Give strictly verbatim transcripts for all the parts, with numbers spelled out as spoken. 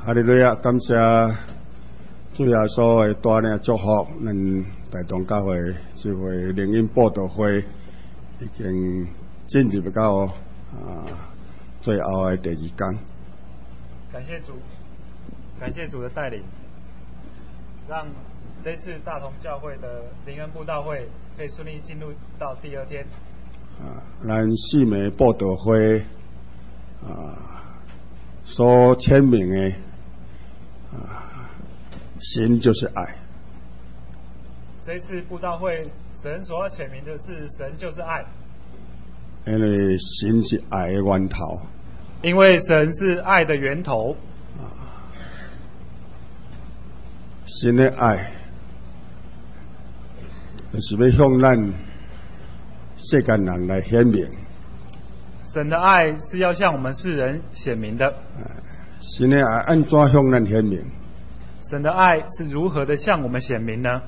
哈利路亚！感谢主耶稣的大领祝福，咱大同教会这回灵恩布道会已经进入到啊最后的第二天。 感谢主，感谢主的带领，让这次大同教会的灵恩布道会可以顺利进入到第二天。 啊，咱四枚布道会啊所签名的啊，神就是爱。 这一次布道会，神所要显明的是神就是爱， 因为神是爱的源头。 因为神是爱的源头。 啊，神的爱，就是要向咱世间人来显明。 神的爱是要向我们世人显明的。 神的爱按怎向咱显明？ 神的爱是如何的向我们显明呢？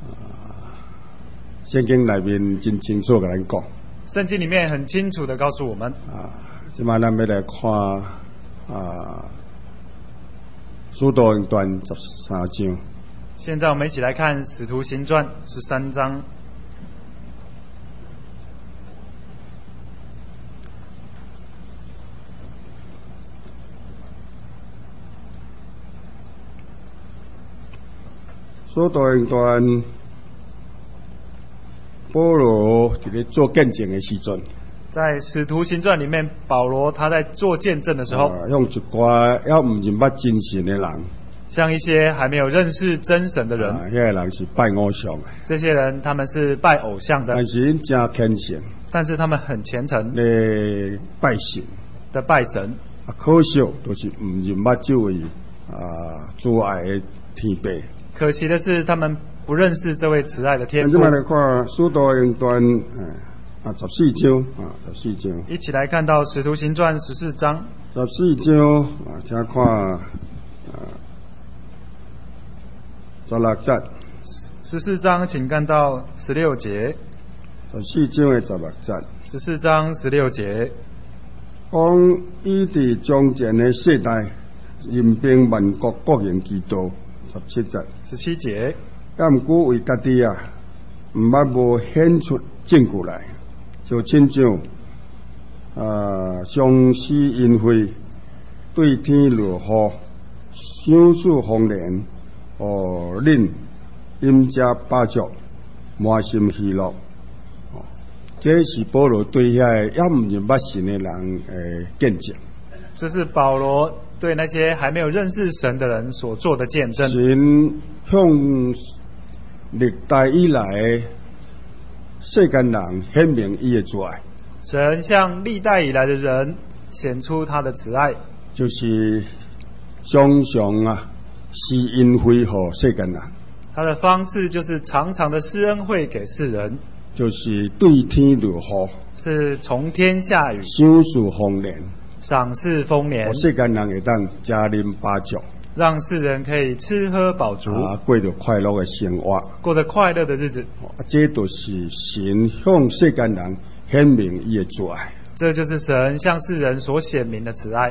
圣经内面真清楚跟咱讲。 圣经里面很清楚的告诉我们。 啊，即摆咱要来看啊，使徒行传十三章。 现在我们一起来看《使徒行传》十三章。 使徒行传，保罗伫咧做见证的时阵， 在《使徒行传》里面，保罗他在做见证的时候， 啊、向一寡还唔认捌真神的人， 像一些还没有认识真神的人， 啊，迄个人是拜偶像的， 这些人他们是拜偶像的， 但是因真虔诚， 但是他们很虔诚咧拜神的拜神， 啊，可惜就是唔认捌这位啊主爱的天父。 可惜的是，他们不认识这位慈爱的天父。 咱来看《使徒行传》啊十四章啊十四章。 一起来看到《使徒行传》十四章。 十四章啊，请看啊十六节。 十四章，请看到十六节。 十四章的十六节。 十四章十六节， 讲伊伫将前的世代，任凭万国各人基督。十七节。 十七节， 也毋过为家己啊，毋捌无显出证据来，就亲像啊，上司因会对天落雨，赏赐丰年，哦，恁饮食饱足，满心喜乐。哦，这是保罗对遐个也毋认捌神的人诶见证。 这是保罗对那些还没有认识神的人所做的见证。 神向历代以来世间人显明伊的慈爱。 神向历代以来的人显出他的慈爱， 就是常常啊施恩惠给世间人。 他的方式就是常常的施恩惠给世人， 就是对天落雨， 是从天下雨， 赏赐丰年。 赏赐丰年， 世间人会当食啉饱足， 让世人可以吃喝饱足， 啊，过着快乐的生活， 过着快乐的日子。 啊，这就是神向世间人显明伊的慈爱。 这就是神向世人所显明的慈爱。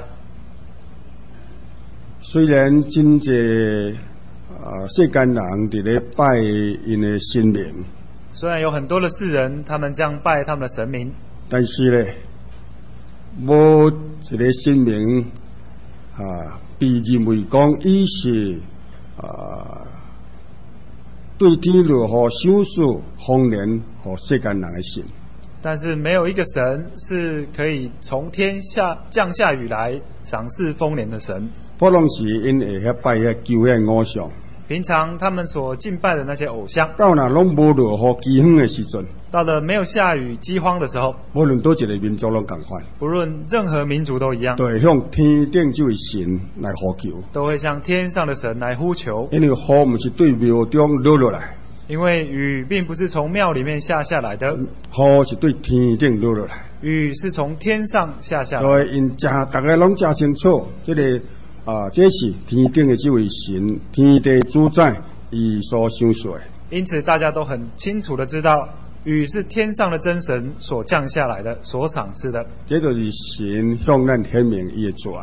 虽然真济啊世间人伫咧拜因的神明， 虽然有很多的世人他们这样拜他们的神明， 但是咧，无一个神明啊，被认为讲伊是啊对天落雨赏赐丰年和世间人的神。 但是没有一个神是可以从天下降下雨来赏赐丰年的神。 不拢是因会遐拜遐求遐偶像。 平常他们所敬拜的那些偶像， 到那拢无落雨饥荒的时阵， 到了没有下雨饥荒的时候， 无论多一个民族拢共款， 不论任何民族都一样， 都会向天顶这位神来呼求， 都会向天上的神来呼求。 因为雨不是对庙中落落来， 因为雨并不是从庙里面下下来的， 雨是对天顶落落来， 雨是从天上下下来。 所以因真大家拢真清楚，这个啊，这是天顶的这位神，天地主宰伊所赏赐的。 因此，大家都很清楚的知道，雨是天上的真神所降下来的，所赏赐的。 这就是神向咱显明伊的慈爱。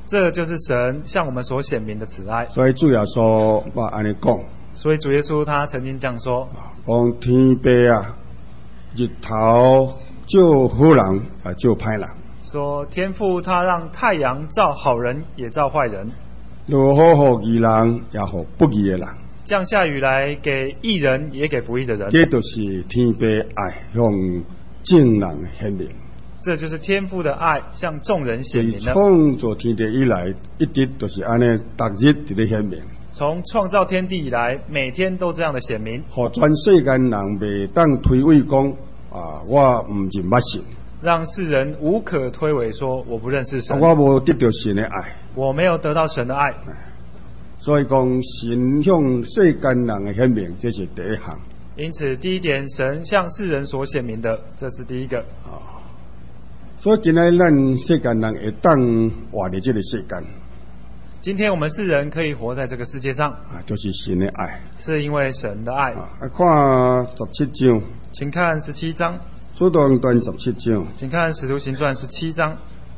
这就是神向我们所显明的慈爱。 所以主耶稣捌安尼讲， 所以主耶稣他曾经这样说： 讲天父啊，日头照好人啊，照歹人。 说天父他让太阳照好人也照坏人， 落雨予义人，也予不义的人。 降下雨来给义人，也给不义的人。 这就是天父爱向众人显明。 这就是天父的爱向众人显明的。 创造天地以来，一直都是安尼，逐日伫咧显明。 从创造天地以来，每天都这样的显明， 互全世间人袂当推诿讲啊，我唔认捌神。 让世人无可推诿说我不认识神， 我无得到神的爱， 我没有得到神的爱。 所以讲神向世间人的显明，这是第一项。 因此，第一点，神向世人所显明的，这是第一个。 啊，所以今仔咱世间人会当活在这个世间。 今天我们世人可以活在这个世界上， 啊，就是神的爱， 是因为神的爱。 啊，看十七章， 请看十七章。 使徒行传十七章， 请看使徒行传十七章。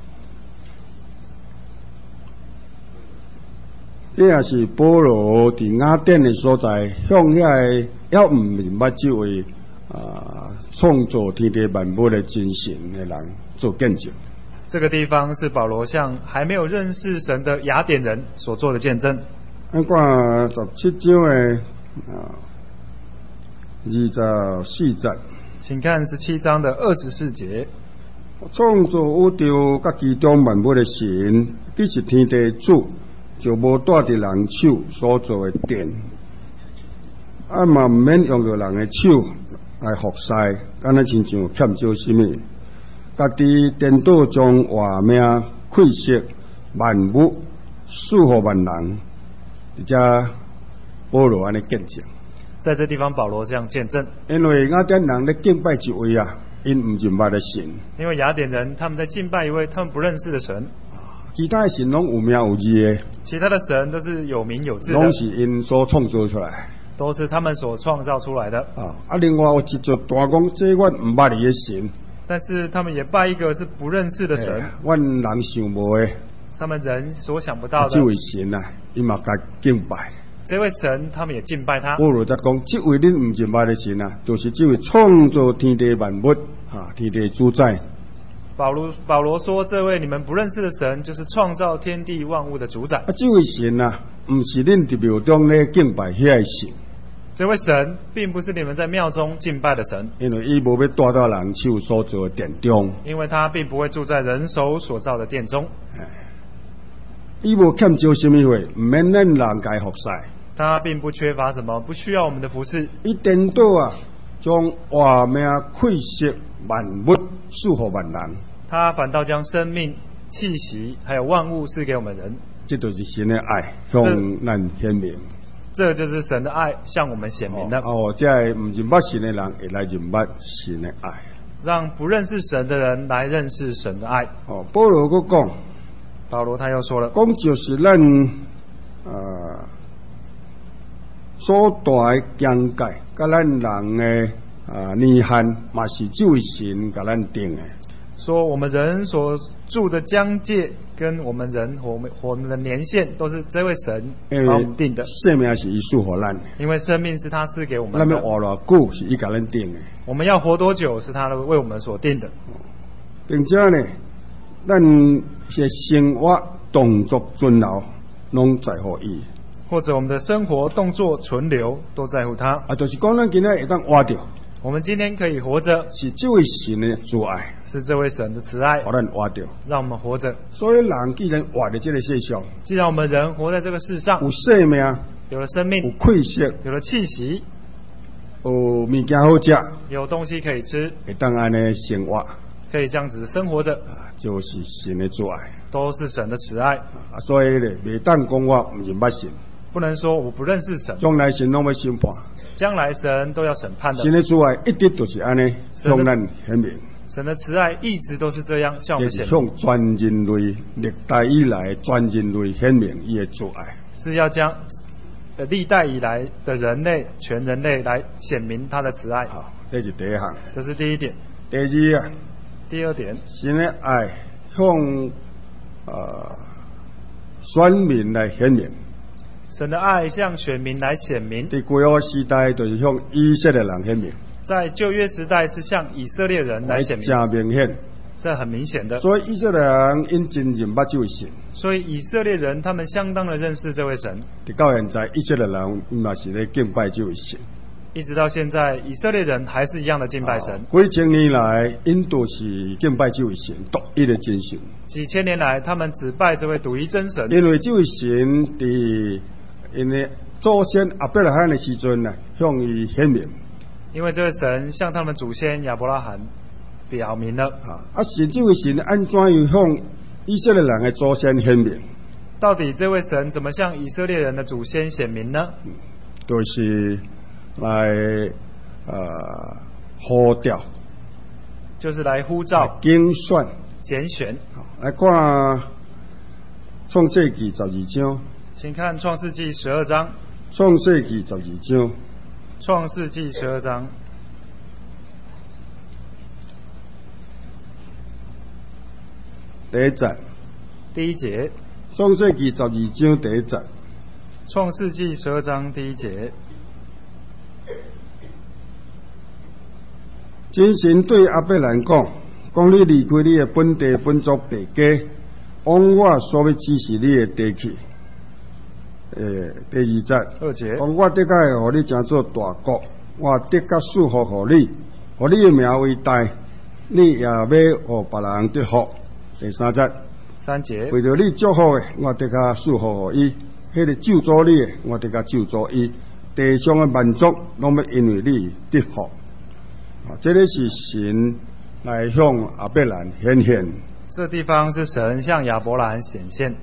这也是保罗伫雅典的所在，向遐还唔明白这位啊创造天地万物的真神的人做见证。 这个地方是保罗向还没有认识神的雅典人所做的见证。 咱看十七章的啊二十四节， 请看十七章的二十四节。 创造宇宙甲其中万物的神，既是天地主，就无带伫人手所做的殿，啊嘛毋免用着人的手来服侍，敢若亲像欠少什么。家己颠倒将活命馈息万物，赐予万人，而且保罗安尼见证。 在这地方，保罗这样见证， 因为雅典人咧敬拜一位啊，因唔认捌的神。 因为雅典人他们在敬拜一位他们不认识的神， 其他的神拢有名有字的， 其他的神都是有名有字的， 拢是因所创造出来， 都是他们所创造出来的。 啊，啊，另外有一座大讲，这阮唔捌伊的神。 但是他们也拜一个是不认识的神， 阮人想无的， 他们人所想不到的。 这位神啊，伊嘛该敬拜。 这位神，他们也敬拜他。 保罗则讲，这位恁唔认捌的神啊，就是这位创造天地万物啊，天地主宰。 保罗保罗说，这位你们不认识的神，就是创造天地万物的主宰。 啊，这位神啊，唔是恁伫庙中咧敬拜遐个神。 这位神并不是你们在庙中敬拜的神， 因为伊无要带到人手所做的殿中， 因为他并不会住在人手所造的殿中。 伊无欠少什么货，唔免咱人该服侍。 他并不缺乏什么，不需要我们的服侍。 伊颠倒啊，将活命馈息万物，赐予万人。 他反倒将生命、气息还有万物赐给我们人。 这就是神的爱，向咱显明。 这就是神的爱向我们显明的。 哦，这唔认捌神的人会来认捌神的爱， 让不认识神的人来认识神的爱。 哦，保罗佫讲， 保罗他又说了， 讲就是咱呃所大的疆界，甲咱人的啊年限，嘛是这位神甲咱定的。 说我们人所住的疆界跟我们人我们我们的年限都是这位神帮我们定的。 生命是伊赐予咱的， 因为生命是他赐给我们的。 咱要活偌久是伊甲咱定的。 我们要活多久是他为我们所定的。 并且呢，咱些生活动作存留，拢在乎伊。 或者我们的生活动作存留都在乎他。 啊，就是讲咱今仔会当活着。 我们今天可以活着， 是这位神的慈爱， 是这位神的慈爱， 让咱活着， 让我们活着。 所以人既然活在这个世上， 既然我们人活在这个世上， 有生命， 有了生命， 有气息， 有了气息， 有物件好食， 有东西可以吃， 会当安尼生活， 可以这样子生活着， 啊，就是神的慈爱， 都是神的慈爱。 啊，所以咧，袂当讲我唔认捌神， 不能说我不认识神， 将来神拢要审判。 将来神都要审判的。 神的慈爱一直都是安尼向咱显明。 神的慈爱一直都是这样向我们显明。 向全人类历代以来全人类显明伊的慈爱。 是要将历代以来的人类全人类来显明他的慈爱。 好，这是第一项。 这是第一点。 第二啊。 第二点。 神的爱向呃选民来显明。 神的爱向选民来显明。 在旧约时代，就是向以色列人显明。 在旧约时代是向以色列人来显明， 真明显， 这很明显的。 所以以色列人因真认捌这位神。 所以以色列人他们相当的认识这位神。 到现在，以色列人嘛是咧敬拜这位神。 一直到现在，以色列人还是一样的敬拜神。 几千年来，因都是敬拜这位神，独一的真神。 几千年来，他们只拜这位独一真神。 因为这位神伫因的祖先亚伯拉罕的时阵呢，向伊显明。 因为这位神向他们祖先亚伯拉罕表明了。 啊，啊，神这位神安怎又向以色列人的祖先显明？ 到底这位神怎么向以色列人的祖先显明呢？ 嗯，就是来呃呼召， 就是来呼召、 竞选、 拣选。 来看创世纪十二章， 请看创世纪十二章。 创世纪十二章。 创世纪十二章第一节， 第一节。 创世纪十二章第一节。 创世纪十二章第一节。 真神对亚伯兰讲：讲你离开你的本地本族爸家，往我所要指示你的地去。诶，第二节， 二节， 讲我的确会互你成做大国，我的确祝福互你，互你的名为大，你也要互别人得福。第三节， 三节， 为着你祝福的，我的确祝福互伊；迄个咒诅你的，我的确咒诅伊。地上的万族拢要因为你得福。啊，这个是神来向亚伯兰显现。 这地方是神向亚伯兰显现。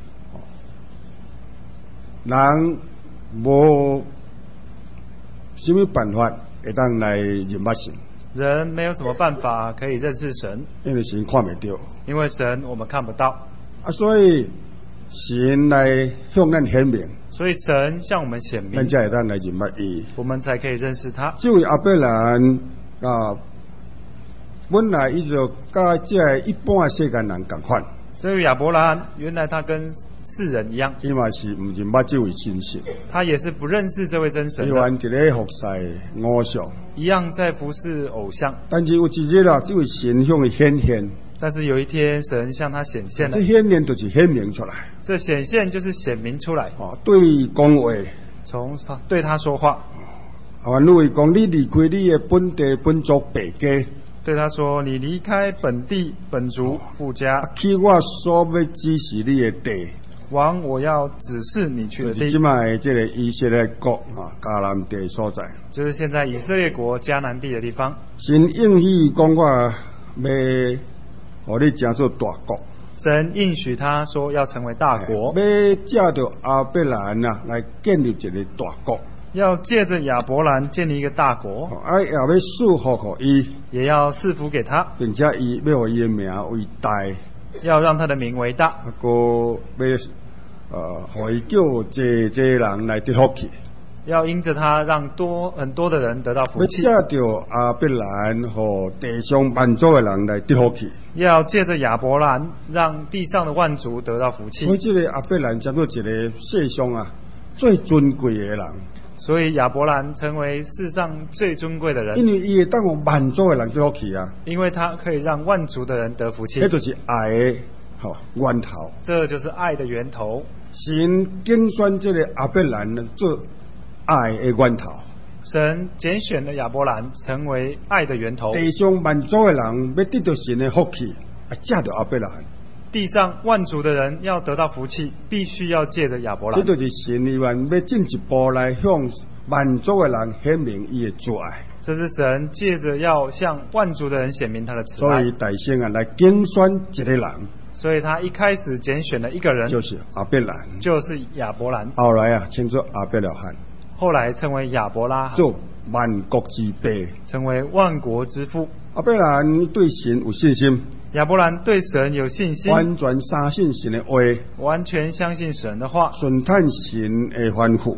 人无什么办法会当来认捌神。 人没有什么办法可以认识神， 因为神看不到。 因为神我们看不到。 啊，所以神来向咱显明。 所以神向我们显明， 咱才会当来认捌伊， 我们才可以认识他。 这位亚伯兰啊，本来伊就甲这一般世间人共款。 所以亚伯兰原来他跟世人一样， 伊嘛是唔认捌这位真神， 他也是不认识这位真神的， 伊原一个服侍偶像， 一样在服侍偶像。 但是有一日啊，这位神向伊显现。 但是有一天，神向他显现了。 这显现就是显明出来。 这显现就是显明出来。 哦，对讲话， 从对他说话。 啊，因为讲你离开你的本地本族爸家。 对他说：“你离开本地本族父家， 去我所要指示你的地， 往我要指示你去的地。” 就是今卖这个以色列国啊，迦南地所在， 就是现在以色列国迦南地的地方。 神应许讲我要，互你成做大国。 神应许他说要成为大国， 要借着亚伯兰啊来建立一个大国。 要借着亚伯兰建立一个大国， 啊，也要祝福给伊， 也要赐福给他， 并且伊要予伊的名为大， 要让他的名为大， 啊，个要呃，互伊叫济济人来得福去， 要因着他让多很多的人得到福气， 要借着亚伯兰和地上万族的人来得福去， 要借着亚伯兰让地上的万族得到福气。 所以这个亚伯兰叫做一个世上啊最尊贵的人。 所以亚伯兰成为世上最尊贵的人， 因为伊会当互万族的人得福气啊， 因为他可以让万族的人得福气。 这就是爱的吼源头， 这就是爱的源头。 神拣选这个亚伯兰做爱的源头， 神拣选了亚伯兰成为爱的源头。 地上万族的人要得到神的福气，啊，借着亚伯兰。 地上万族的人要得到福气，必须要借着亚伯兰。 这就是神意愿要进一步来向万族的人显明伊的慈爱。 这是神借着要向万族的人显明他的慈爱。 所以大先啊来拣选一个人， 所以他一开始拣选了一个人， 就是亚伯兰， 就是亚伯兰。 后来啊称作亚伯拉罕， 后来称为亚伯拉罕， 做万国之爸， 成为万国之父。 亚伯兰对神有信心。 亚伯兰对神有信心， 完全相信神的话， 完全相信神的话， 顺探神的吩咐，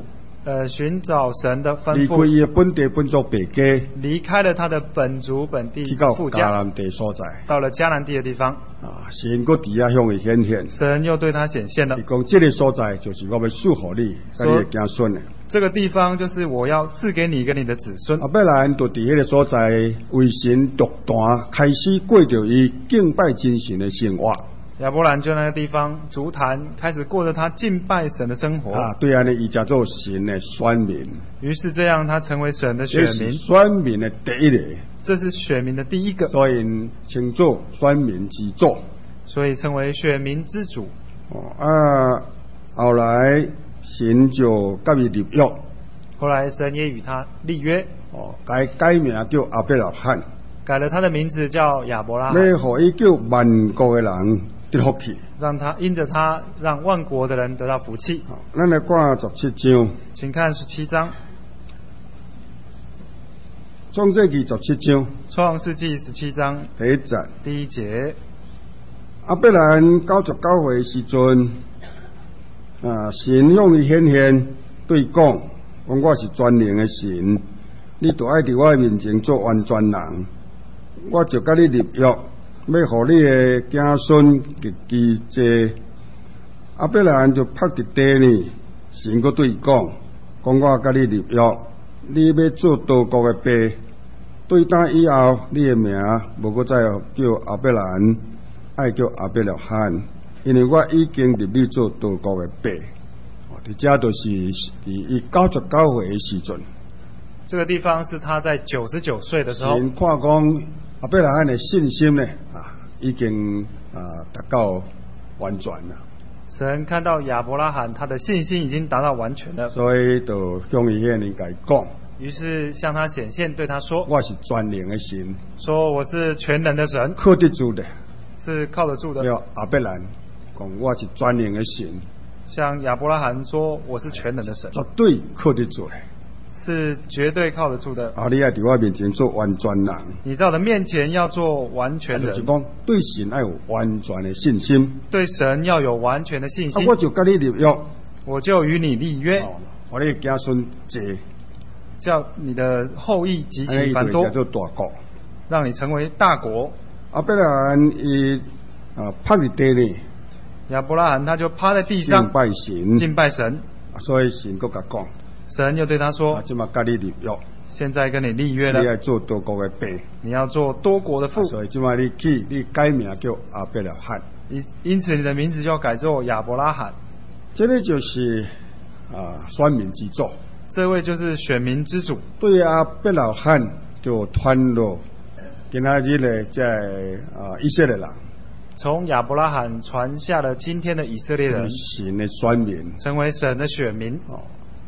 呃寻找神的吩离开咐， 伊的本地本族北家， 离开了他的本族本地去到父家， 迦南地所在。 到了迦南地的地方， 啊，神搁伫遐向伊显现。 神又对他显现了伊。讲这个所在就是我要赐予你，甲你的子孙的。 这个地方就是我要赐给你跟你的子孙。 阿伯兰就伫迄个所在为神独断，开始过着伊敬拜真神的生活。 亚伯兰就那个地方足坛，开始过着他敬拜神的生活。 啊，对安尼，伊叫做神的选民。 于是这样，他成为神的选这是民。 选民的第一个， 这是选民的第一个， 所以称作选民之主。 所以称为选民之主。 哦啊，后来神就甲伊立约。 后来神也与他立约。 哦，改改名叫阿伯拉罕。 改了他的名字叫亚伯拉罕。 要互伊叫万国的人得福气。 让他因着他让万国的人得到福气。 好，咱来看十七章。 请看十七章。 创世纪十七章。 创世纪十七章第一节。 第一节。 阿伯兰九十九岁时阵，啊，神向伊显现，对讲，讲我是全能的神，你就爱伫我面前做完全人，我就甲你立约，要互你的子孙极其多。阿伯兰就拍伫地呢，神佫对讲，讲我甲你立约，你要做多国的爸，对打以后，你的名无佫再叫阿伯兰。爱叫阿伯拉罕，因为我已经立你做多国的爸。哦，伫遮就是伫伊九十九岁的时阵。 这个地方是他在九十九岁的时候。 神看讲阿伯拉罕的信心呢，啊，已经啊达到完全了。 神看到亚伯拉罕他的信心已经达到完全了， 所以就向伊遐人甲伊讲。 于是向他显现，对他说：“ 我是全能的神。” 说我是全能的神， 靠得住的。 是靠得住的。 要阿伯兰讲我是全能的神， 向亚伯拉罕说我是全能的神， 绝对靠得住的， 是绝对靠得住的。 啊，你要伫我面前做完全人， 你在我的面前要做完全人， 就是讲对神要有完全的信心， 对神要有完全的信心。 啊，我就跟你立约， 我就与你立约， 哦，我你子孙多， 叫你的后裔极其繁多， 做大国， 让你成为大国。 阿伯兰伊啊趴伫地呢， 亚伯拉罕他就趴在地上敬拜神， 敬拜神。 所以神佫甲讲， 神又对他说：“ 啊，即马甲你立约， 现在跟你立约了， 你要做多国的爸， 你要做多国的父。 所以即马你去，你改名叫阿伯拉罕， 因因此你的名字就要改做亚伯拉罕。 这个就是啊选民之主， 这位就是选民之主。 对阿伯拉罕就传落。今仔日咧，在啊以色列人， 从亚伯拉罕传下了今天的以色列人， 神的选民， 成为神的选民。 哦，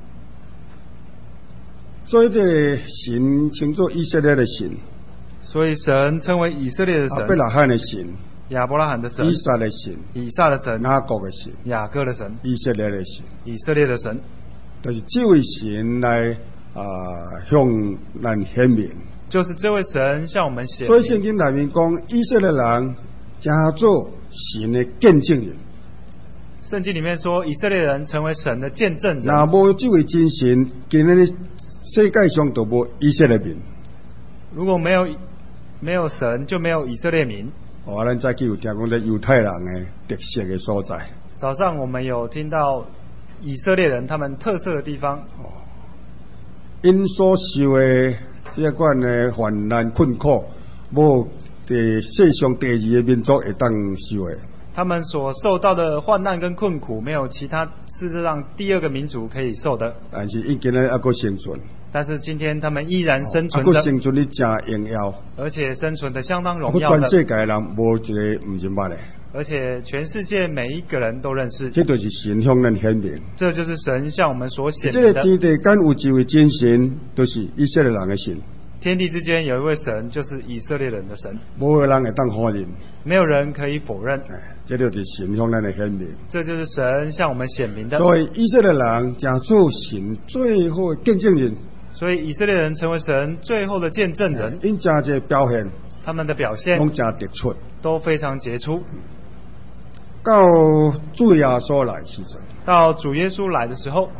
所以这个神称作以色列的神， 所以神称为以色列的神， 阿伯拉罕的神， 亚伯拉罕的神， 以撒的神， 以撒的神， 雅各的神， 雅各的神， 以色列的神， 以色列的神， 就是这位神来啊向咱显明。 就是这位神向我们显明。 所以圣经里面讲，以色列人加做神的见证人。 圣经里面说，以色列人成为神的见证人。 那无这位真神，今日世界上都无以色列民。 如果没有没有神，就没有以色列民。 哦，咱早起有听讲在犹太人的特色的所在。 早上我们有听到以色列人他们特色的地方。 哦，因所受的这款的患难困苦，无伫世上第二个民族会当受的。 他们所受到的患难跟困苦，没有其他世界上第二个民族可以受的。 但是因今日还阁生存。 但是今天他们依然生存着， 着， 生存得真荣耀， 而且生存得相当荣耀的。 全世界人无一个唔认捌的， 而且全世界每一个人都认识。 这就是神向咱显明， 这就是神向我们所显明的。 这个天地间有一位真神，就是以色列人的神。 天地之间有一位神，就是以色列人的神。 无个人会当否认， 没有人可以否认。 哎，这就是神向咱的显明。 这就是神向我们显明的。 所以以色列人将做神最后的见证人。 所以以色列人成为神最后的见证人。 因真这表现， 他们的表现拢真突出， 都非常杰出。 到主耶稣来时阵， 到主耶稣来的时候，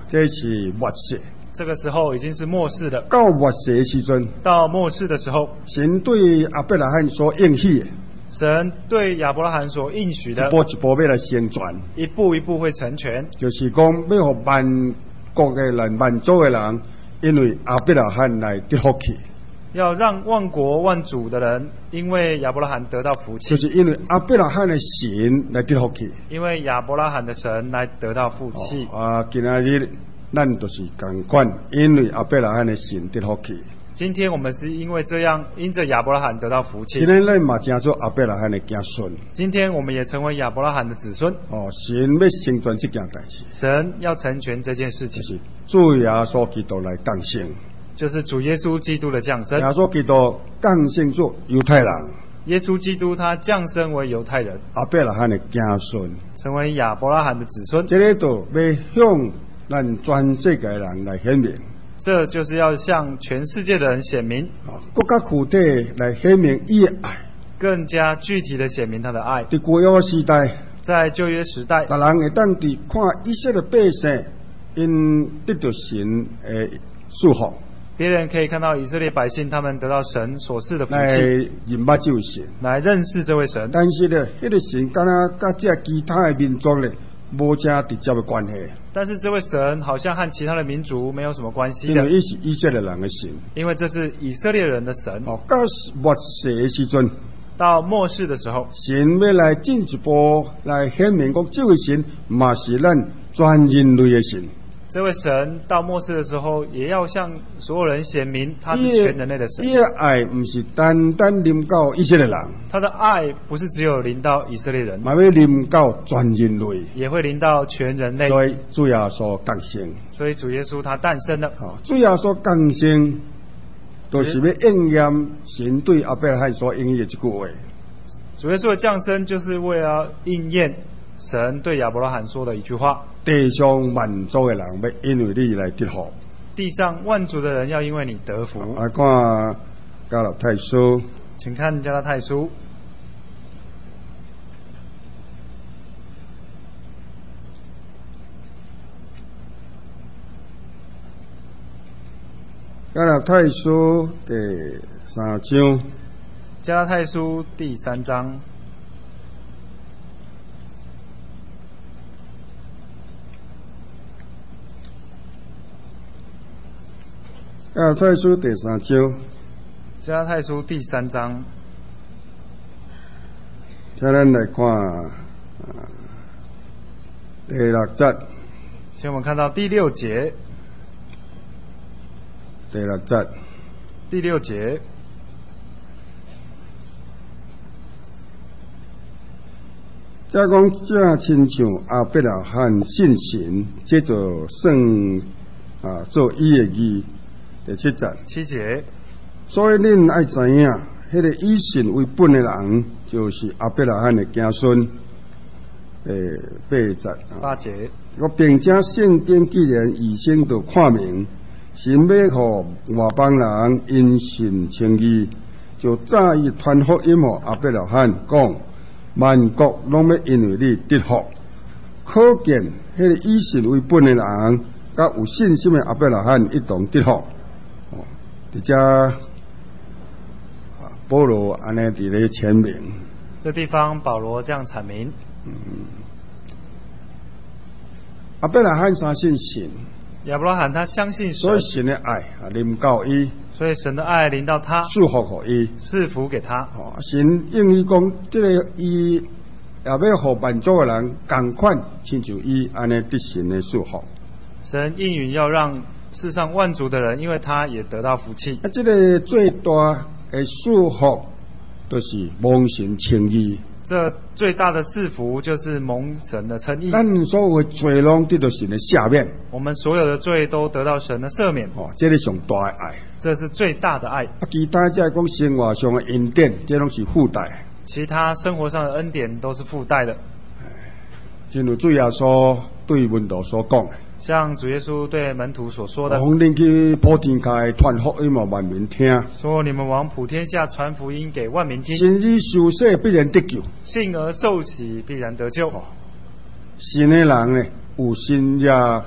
这是末世。 这个时候已经是末世了。 到末世的时阵， 到末世的时候， 神对亚伯拉罕所应许的， 神对亚伯拉罕所应许的， 一步一步要来成全， 一步一步会成全。 就是讲要让万国的人、万族的人，因为亚伯拉罕来得福气。 要让万国万族的人，因为亚伯拉罕得到福气， 就是因为亚伯拉罕的神来得福气。 因为亚伯拉罕的神来得到福气。 哦、啊，今仔日咱就是同款，因为亚伯拉罕的神得福气。 今天我们是因为这样，因着亚伯拉罕得到福气。 今天咱嘛成做亚伯拉罕的子孙。 今天我们也成为亚伯拉罕的子孙。 哦，神要成全这件代志。 神要成全这件事情， 就是主耶稣基督来降生。 就是主耶稣基督的降生。 耶稣基督降生做犹太人。 耶稣基督他降生为犹太人， 亚伯拉罕的子孙， 成为亚伯拉罕的子孙。 这个就要向咱全世界人来显明。 这就是要向全世界的人显明， 啊，更加具体来显明伊的爱， 更加具体的显明他的爱。 在旧约时代， 在旧约时代， 大人会当伫看以色列百姓因得到神的祝福， 别人可以看到以色列百姓他们得到神所赐的福来气， 认捌这位神， 来认识这位神。 但是呢，迄、那个神敢若甲这其他的民族咧无正直接的关系。 但是这位神好像和其他的民族没有什么关系的， 因为伊是以色列人的神， 因为这是以色列人的神。 哦，到末世的时阵， 到末世的时候， 神要来进一步来显明讲，这位神嘛是咱全人类的神。 这位神到末世的时候，也要向所有人显明他是全人类的神。 伊的爱不是单单临到以色列人， 他的爱不是只有临到以色列人， 嘛要临到全人类， 也会临到全人类。 所以主耶稣降生， 所以主耶稣他诞生了。 哦，主耶稣降生，就是要应验神对亚伯拉罕所应许的这句话。 主耶稣的降生，就是为了应验神对亚伯拉罕说的一句话： 地上万族的人要因为你来得福。 地上万族的人要因为你得福。 来看加拉太书， 请看加拉太书。 加拉太书第三章。 加拉太书第三章。 加拉太书第三章。 加拉太书第三章。 请咱来看、啊、第六节。 请我们看到第六节。 第六节。 第六节。 这讲正亲像亚伯拉罕信神，这就算啊做伊的义。第七节。 七节。 所以恁爱知影，迄、那个以信为本的人，就是亚伯拉罕的子孙。诶，八节。 八节。 我并且圣经既然预先就看明，神要互外邦人因信称义，就早已传福音互亚伯拉罕讲。万国拢要因为你得福，可见迄个以信为本的人，甲有信心的亚伯拉罕一同得福。哦，伫遮保罗安尼伫咧签名。 这地方保罗这样阐明。 嗯，亚伯拉罕相信神， 亚伯拉罕他相信神， 所以神的爱啊临到伊。所以神的爱临到他， 祝福给伊， 赐福给他。 哦，神应伊讲，这个伊也要互万族的人同款，亲像伊安尼得神的祝福。 神应允要让世上万族的人，因为他也得到福气。 啊，这个最大的祝福，就是蒙神称义。 这最大的赐福就是蒙神的称义。 咱所有的罪拢得到神的赦免， 我们所有的罪都得到神的赦免。 哦，这是上大的爱， 这是最大的爱。 啊，其他即係講生活上的恩典，這攏是附帶。 其他生活上的恩典都是附帶的。 正如主耶穌對門徒所講的， 像主耶穌對門徒所說的， 我哋去普天下傳福音，萬民聽。 說你們往普天下傳福音給萬民聽。 信而受洗必然得救， 信而受洗必然得救。 哦，信的人呢，有信也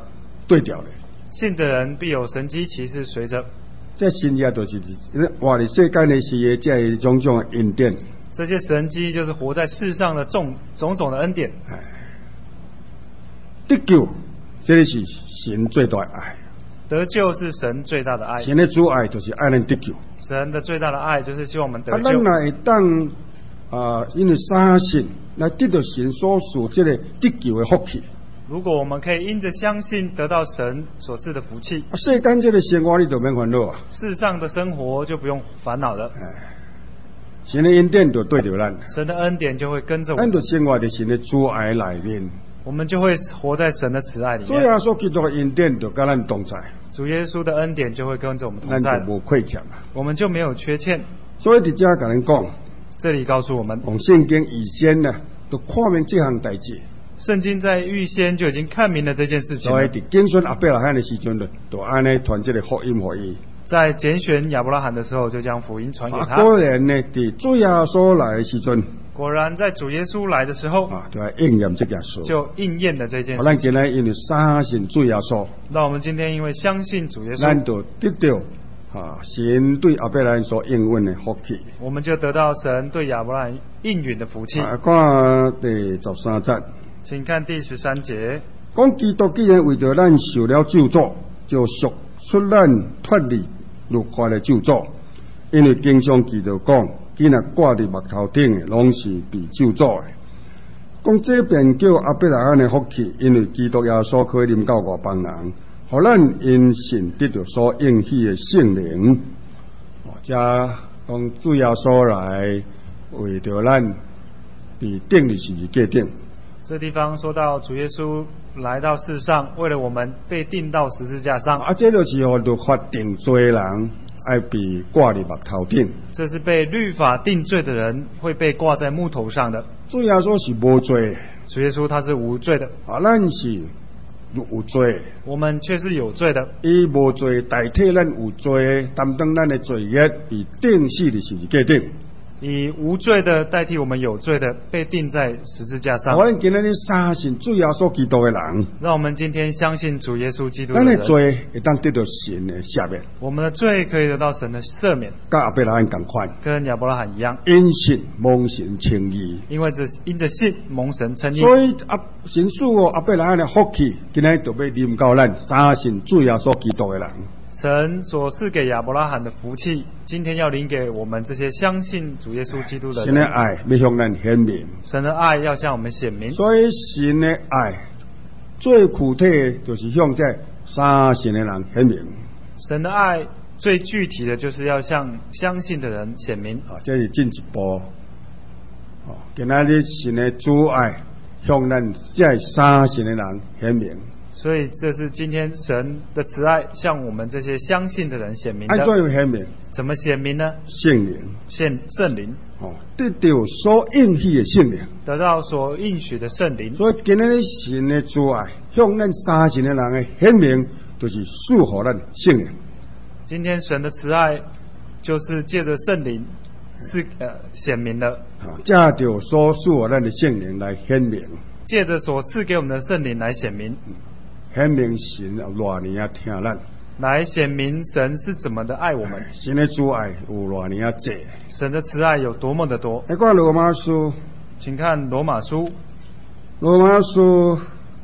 对调的。 信的人必有神机骑士随着。 这神也就是活伫世间的时的，这是种种的恩典。 这些神机就是活在世上的种种种的恩典。 哎，得救，这个是神最大的爱。 得救是神最大的爱。 神的主爱就是爱人得救。 神的最大的爱就是希望我们得救。 啊，咱若会当啊，因为相信来得到神所赐这个得救的福气。 如果我们可以因着相信得到神所赐的福气， 啊，世间这个生活你就免烦恼啊。 世上的生活就不用烦恼了。 哎，神的恩典就对着咱， 神的恩典就会跟着我咱们， 就生活在神的主爱里面。 我们就会活在神的慈爱里主耶面。 稣基督的恩典就跟咱同在， 主耶稣的恩典就会跟着我们同咱在， 就无亏欠啊。 我们就没有缺欠。 所以伫遮甲咱讲， 这里告诉我们， 用圣经预先呢，都看明这项代志。 圣经在预先就已经看明了这件事情了。 所以伫拣选阿伯拉罕的时阵呢，就安尼传这个福音给伊。 在拣选亚伯拉罕的时候，就将福音传给啊， 他。 果然呢，伫主耶稣来的时阵， 果然在主耶稣来的时候， 啊，就来应验这件事。 就应验了这件啊，咱事情。 今日因为相信主耶稣， 那我们今天因为相信主耶稣， 咱就得到啊神对阿伯拉罕所应允的福气。 我们就得到神对亚伯拉罕应允的福气。 啊，看第十三节。 请看第十三节， 讲基督既然为着咱受了咒诅，就赎出咱脱离律法的咒诅。因为经上记着讲，今日挂伫目头顶的，拢是被咒诅的。讲这便叫阿伯拉罕的福气，因为基督耶稣可以临到外邦人，互咱因信得到所应许的圣灵。哦，这讲主耶稣来为着咱被钉伫十字架顶。 这地方说到主耶稣来到世上，为了我们被钉到十字架上。 啊，这就是互律法定罪的人爱被挂伫目头顶。 这是被律法定罪的人会被挂在木头上的。 主耶稣是无罪， 主耶稣他是无罪的， 啊，咱是有罪， 我们却是有罪的。 伊无罪代替咱有罪，担当咱的罪孽，被钉死伫十字架顶。 以无罪的代替我们有罪的，被钉在十字架上。 我们今日咧相信主耶稣基督的人， 让我们今天相信主耶稣基督的咱的人， 罪会当得到神的赦免， 我们的罪可以得到神的赦免， 甲阿伯拉罕同款， 跟亚伯拉罕一样， 因信蒙神称义。 因为这因着信蒙神称义。 所以阿神赐我阿伯拉罕的福气，今日就要临到咱相信主耶稣基督的人。 神所赐给亚伯拉罕的福气，今天要领给我们这些相信主耶稣基督的神的人。 爱要向咱显明， 神的爱要向我们显明。 所以神的爱最具体的就是向这相信的人显明。 神的爱最具体的就是要向相信的人显明。 啊，这是进一步。哦，今仔日神的主爱向咱这相信的人显明。 所以这是今天神的慈爱向我们这些相信的人显明按怎的。 样显明？ 怎么显明呢？ 圣灵。 现圣灵， 哦，得到所应许的圣灵。 得到所应许的圣灵。 所以今日神的主爱向咱相信的人的显明，就是赐予咱圣灵。 今天神的慈爱就是借着圣灵是呃显明了， 啊，借着所赐予咱的圣灵来显明， 借着所赐给我们的圣灵来显明， 显明神有偌尼啊听咱， 来显明神是怎么的爱我们， 神的主爱有偌尼啊济。 神的慈爱有多么的多。 来看罗马书， 请看罗马书， 罗马书，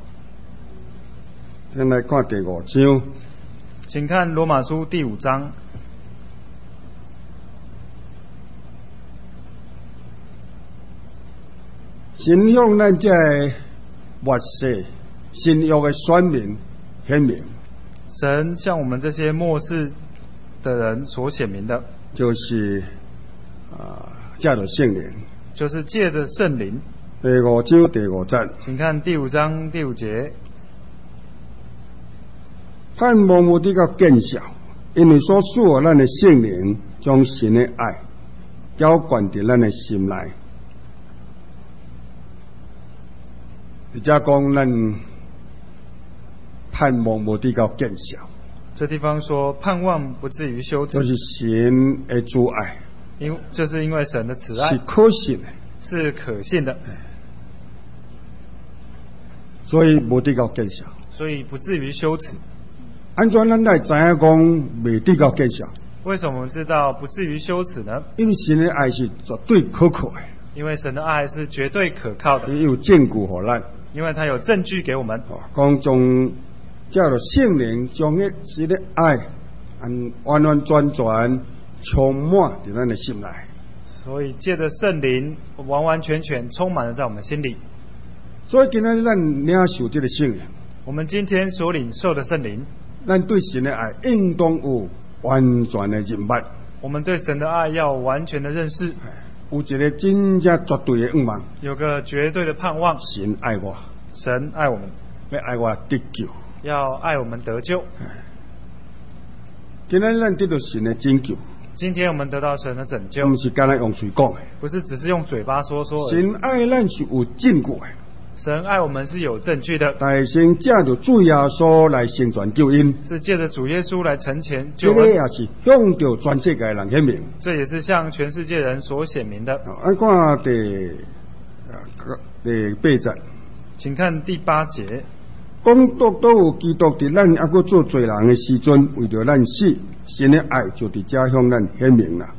先来看第五章。 请看罗马书第五章。 神向咱这末世新约的选民显明， 神向我们这些末世的人所显明的， 就是啊，借着圣灵。 就是借着圣灵。 第五章第五节， 请看第五章第五节， 盼望无得到见效，因为所赐予咱的圣灵，将神的爱浇灌伫咱的心内。而且讲咱盼望无得到见效， 这地方说盼望不至于羞耻， 就是神的主爱， 因就是因为神的慈爱是可信的， 是可信的， 所以无得到见效。 所以不至于羞耻。 安怎咱来知影讲未得到见效？ 为什么我们知道不至于羞耻呢？ 因为神的爱是绝对可靠的， 因为神的爱是绝对可靠的， 伊有证据给咱。 因为他有证据给我们。 哦，讲将借着圣灵将迄神的爱，安完完全全充满在咱的心内。 所以借着圣灵，完完全全充满了在我们心里。 所以今天咱领受这个圣灵， 我们今天所领受的圣灵， 咱对神的爱应当有完全的认识。 我们对神的爱要完全的认识， 有一个真正绝对的愿望， 有个绝对的盼望。 神爱我， 神爱我们， 要爱我得救， 要爱我们得救。 今天咱得到神的拯救， 今天我们得到神的拯救， 不是干那用嘴讲的， 不是只是用嘴巴说说而已。 神爱咱是有证据的。 神爱我们是有证据的， 大先借着主耶稣来成全救恩， 是借着主耶稣来成全救恩。 这个也是向着全世界的人显明， 这也是向全世界人所显明的。 按看第第八节， 请看第八节， 讲到都有基督伫咱还阁做罪人的时阵，为着咱死，神的爱就伫遮向咱显明啦。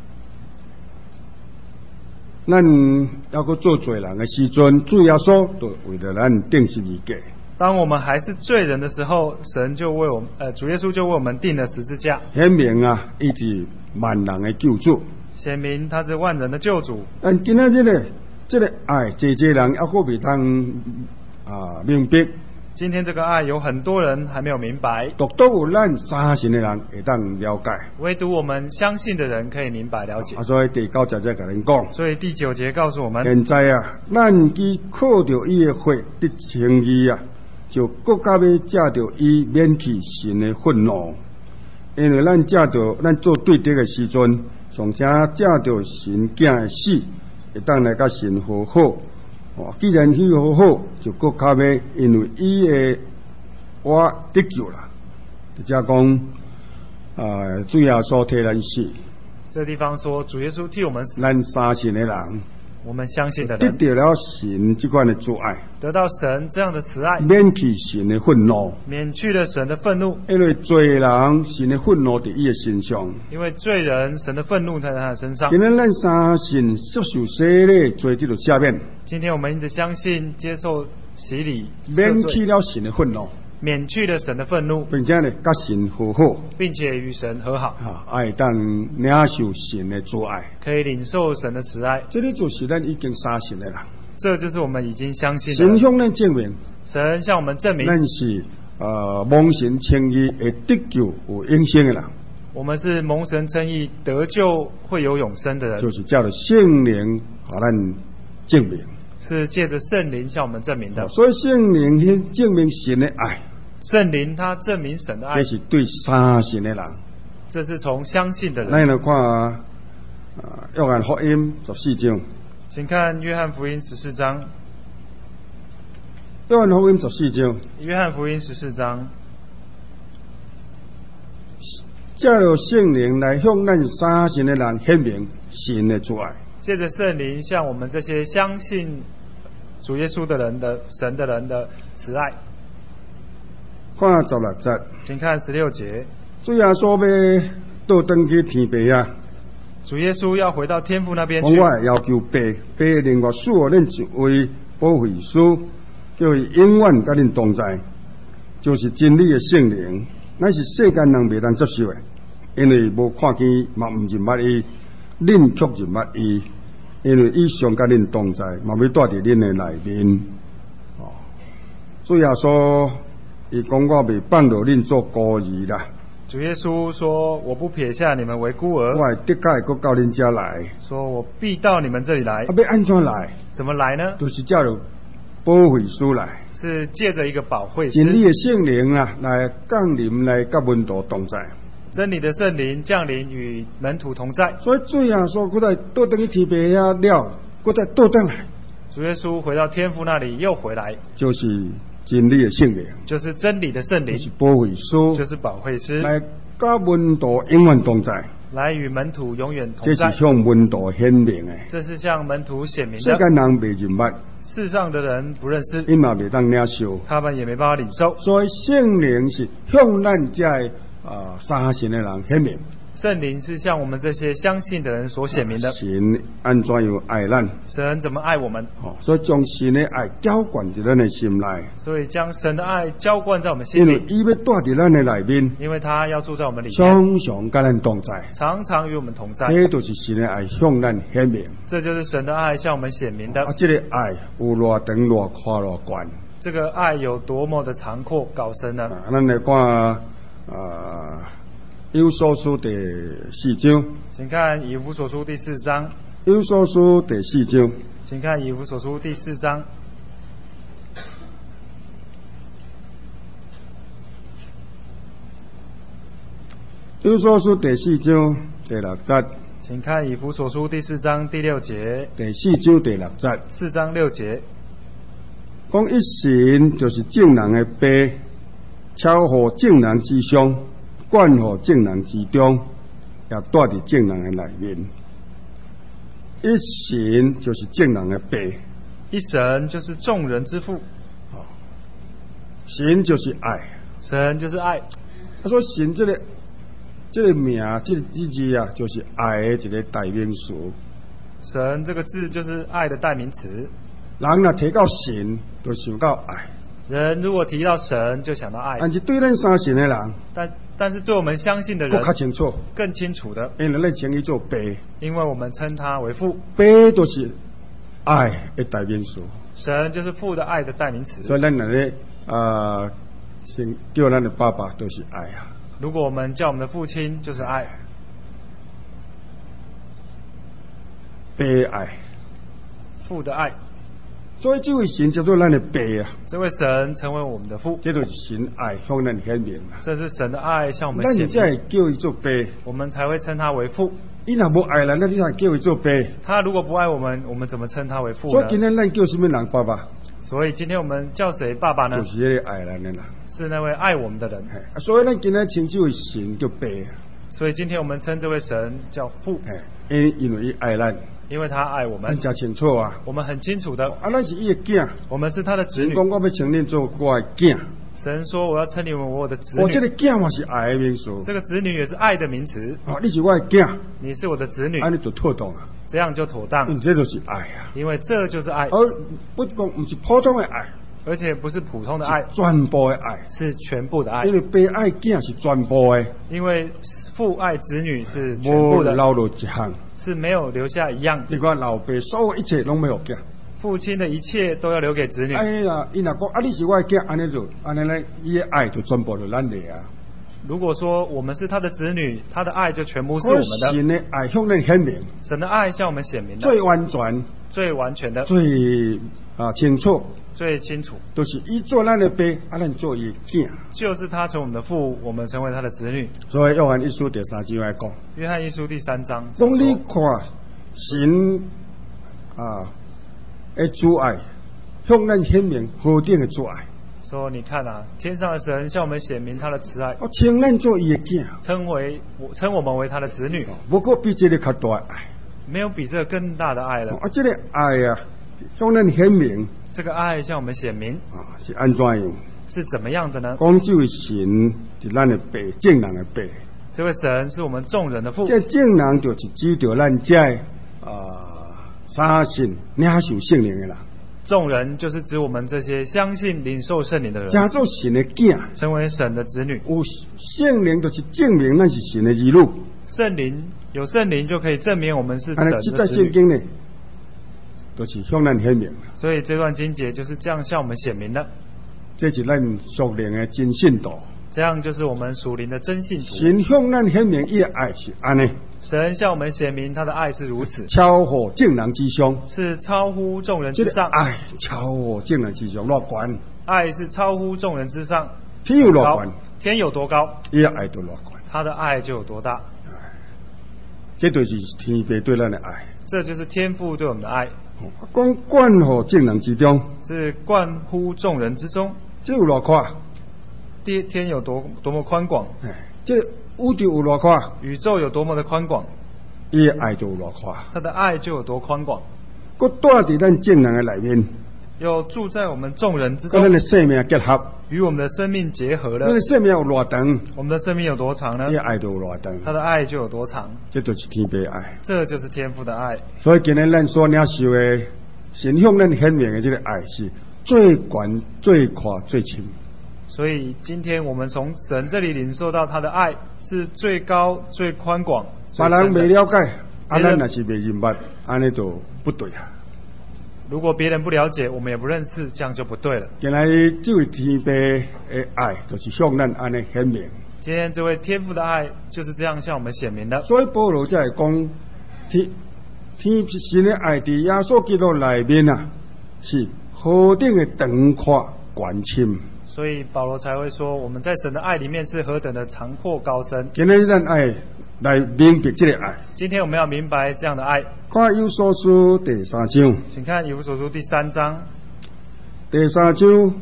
咱要阁做罪人的时阵，主耶稣就为了咱定十字架。 当我们还是罪人的时候，神就为我们，呃，主耶稣就为我们定了十字架， 显明啊，伊是万人的救主， 显明他是万人的救主。 但今仔日呢，这个爱，这些人还阁未通啊明白。 今天这个爱有很多人还没有明白， 独独有咱相信的人会当了解， 唯独我们相信的人可以明白了解。 啊，所以第九节才甲恁讲。 所以第九节告诉我们， 现在啊，咱既靠着伊的血得称义啊，就更加要借着伊免去神的愤怒，因为咱借着咱做对敌的时阵，上且借着神囝的死，会当来甲神和好。哦，既然伊和好，就更加要因为伊的我得救啦。就遮讲，啊，主耶稣替咱死。 这地方说主耶稣替我们死， 咱相信的人， 我们相信的得人到了神这款的阻碍， 得到神这样的慈爱， 免去神的愤怒， 免去了神的愤怒。 因为罪人神的愤怒在伊的身上， 因为罪人神的愤怒在他的身上。 今日咱相信接受洗礼，罪得到赦免。 今天我们一直相信接受洗礼， 免去了神的愤怒， 免去了神的愤怒， 并且呢，甲神和好， 并且与神和好， 啊，爱当领受神的阻碍， 可以领受神的慈爱。 这里就是咱已经相信的人， 这就是我们已经相信的人。 神向咱证明， 神向我们证明， 咱是呃蒙神称义会得救有永生的人。 我们是蒙神称义得救会有永生的人， 就是叫做圣灵把咱证明， 是借着圣灵向我们证明的。 所以圣灵去证明神的爱， 圣灵他证明神的爱， 这是对相信的人。 这是从相信的人。 咱来看啊，约翰福音十四章。 请看约翰福音十四章。 约翰福音十四章。 约翰福音十四章。 借着圣灵来向咱相信的人显明神的阻碍。 借着圣灵向我们这些相信主耶稣的人的神的人的慈爱。 看十六节。 请看十六节。 主耶稣要倒转去天父啊！ 主耶稣要回到天父那边去。 我要求爸，爸另外赐我恁一位保惠师，叫伊永远甲恁同在，就是真理的圣灵，乃是世间人袂当接受的，因为无看见，嘛毋认捌伊，恁却认捌伊，因为伊常甲恁同在，嘛要住伫恁的内面。哦，主耶稣伊讲我袂放落恁做孤儿啦。 主耶稣说：“我不撇下你们为孤儿， 我会得解会到恁家来。 说我必到你们这里来。 啊，要安怎来？ 怎么来呢？ 就是叫着保惠师来， 是借着一个保惠师， 真理的圣灵啊，来降临来甲门徒同在。 真理的圣灵降临与门徒同在。 所以主耶稣搁再倒转去天父遐了，搁再倒转来。 主耶稣回到天父那里又回来， 就是真理的圣灵， 就是真理的圣灵， 就是保惠师， 就是保惠师， 来甲门徒永远同在。 来与门徒永远同这在。 是向门徒显明的。 这是向门徒显明世的。 间人未认捌， 世上的人不认识， 因嘛未当领受， 他们也没办法领受。 所以圣灵是向咱这啊相信的人显明。 圣灵是向我们这些相信的人所显明的。 神安怎样爱咱？ 神怎么爱我们？ 哦，所以将神的爱浇灌在咱的心内。 所以将神的爱浇灌在我们心因为里， 伊要住在咱的内面， 因为他要住在我们里面， 常常跟咱同在。 常常与我们同在。 这就是神的爱向咱显明。 这就是神的爱向我们显明的。 啊，这个爱有偌长、偌宽、偌宽。 这个爱有多么的长阔高深呢？ 啊，咱来看啊。以弗所书第四章， 请看以弗所书第四章。 以弗所书第四章， 请看以弗所书第四章。 以弗所书第四章第六节， 请看以弗所书第四章第六节。 第四章第六节， 四章六节， 讲一神就是正人的爸，超乎正人之上，管乎正人之中，也住伫正人的内面。一神就是正人的爸， 一神就是众人之父， 神就是爱。 神就是爱。 他说神这个这个名，这个字啊，就是爱的一个代名词。 神这个字就是爱的代名词。 人若提到神，就想到爱。 人如果提到神，就想到爱。 但是对咱相信的人， 但但是对我们相信的人更较清楚， 更清楚的， 因为咱称伊做爸， 因为我们称他为父。 爸就是爱的代名词。 神就是父的爱的代名词。 所以咱若咧啊，先叫咱的爸爸都是爱啊。 如果我们叫我们的父亲，就是爱。 爸爱， 父的爱。 所以这位神叫做咱的爸啊。 这位神成为我们的父， 这就是神爱向咱显明啊。 这是神的爱向我们咱显明， 才会叫伊做爸， 我们才会称他为父。 伊若无爱咱，咱才叫伊做爸。 他如果不爱我们，我们怎么称他为父呢？ 所以今天咱叫什么人爸爸？ 所以今天我们叫谁爸爸呢？ 就是那个爱咱的人， 是那位爱我们的人。 所以咱今天称这位神叫爸。 所以今天我们称这位神叫父， 因因为伊爱咱， 因为他爱我们。 咱真清楚啊。 我们很清楚的。 啊，咱是伊的囝， 我们是他的子女。 神讲我要称恁做我的囝。 神说我要称你们我的子女。 我这个囝嘛是爱的名词。 这个子女也是爱的名词。 啊，你是我的囝， 你是我的子女， 安尼就妥当啊。 这样就妥当。 嗯，这就是爱啊。 因为这就是爱。 而不讲不是普通的爱。 而且不是普通的爱， 全部的爱， 是全部的爱。 因为爸爱囝是全部的， 因为父爱子女是全部的， 无留落一项， 是没有留下一样。 你看老爸所有一切拢要给囝， 父亲的一切都要留给子女。 哎呀，伊若讲啊，你是我的囝，安尼就安尼咧，伊的爱就全部就咱的啊。 如果说我们是他的子女，他的爱就全部是我们的。 神的爱向咱显明， 神的爱向我们显明的， 最完全、 最完全的、 最啊清楚。 最清楚， 就是伊做咱的爸，啊，咱做伊囝， 就是他成我们的父，我们成为他的子女。 所以约翰一书第三章来讲， 约翰一书第三章， 当你看神啊的主爱向咱显明何等的主爱， 说你看啊，天上的神向我们显明他的慈爱， 我称咱做伊的囝， 称为我称我们为他的子女， 不过比这个较大的爱， 没有比这个更大的爱了。 啊，这个爱啊向咱显明。 这个爱向我们显明啊，是安怎样？ 是怎么样的呢？ 讲这位神是咱的爸，正人的爸。 这位神是我们众人的父。 这正人就是指着咱这啊相信领受圣灵的人。 众人就是指我们这些相信领受圣灵的人， 叫做神的囝， 成为神的子女。 有圣灵就是证明咱是神的儿女。 圣灵有圣灵就可以证明我们是神的子女。 这圣经呢？就是向咱显明， 所以这段经节就是这样向我们显明的。 这是咱属灵的真信徒， 这样就是我们属灵的真信徒。 神向咱显明，伊的爱是安尼。 神向我们显明他的爱是如此， 超乎众人之上， 是超乎众人之上。 这个、爱超乎众人之上，偌悬。 爱是超乎众人之上， 天有偌悬， 天有多高， 伊的爱就偌悬， 他的爱就有多大。 这就是天父对咱的爱， 这就是天父对我们的爱。 讲管乎众人之中， 是贯乎众人之中。 这有偌宽， 天天有多多么宽广， 这个宇宙有偌宽， 宇宙有多么的宽广， 伊的爱就有偌宽。 他的爱就有多宽广。 佮住伫咱正人的内面， 又住在我们众人之跟咱中， 的生命结合。 与我们的生命结合了咱的。生命有偌长， 我们的生命有多长呢伊？的爱就有偌长。 他的爱就有多长， 这就是天父的爱。 这就是天父的爱。 所以今日咱所领受的神向咱显明的这个爱是最悬、最宽、最深。 所以今天我们从神这里领受到他的爱是最高、最宽广、最别人深的。 未了解，啊， 别人咱若是未明白，安尼就不对啊。 如果别人不了解，我们也不认识，这样就不对了。 原来这位天父的爱，就是向咱安尼显明。 今天这位天父的爱就是这样向我们显明的。 所以保罗才会讲，天天神的爱伫耶稣基督内面啊，是何等的长阔宽深。 所以保罗才会说，我们在神的爱里面是何等的长阔高深。 今日咱爱来明白这个爱。 今天我们要明白这样的爱。 看以弗所书第三章， 请看以弗所书第三章第三章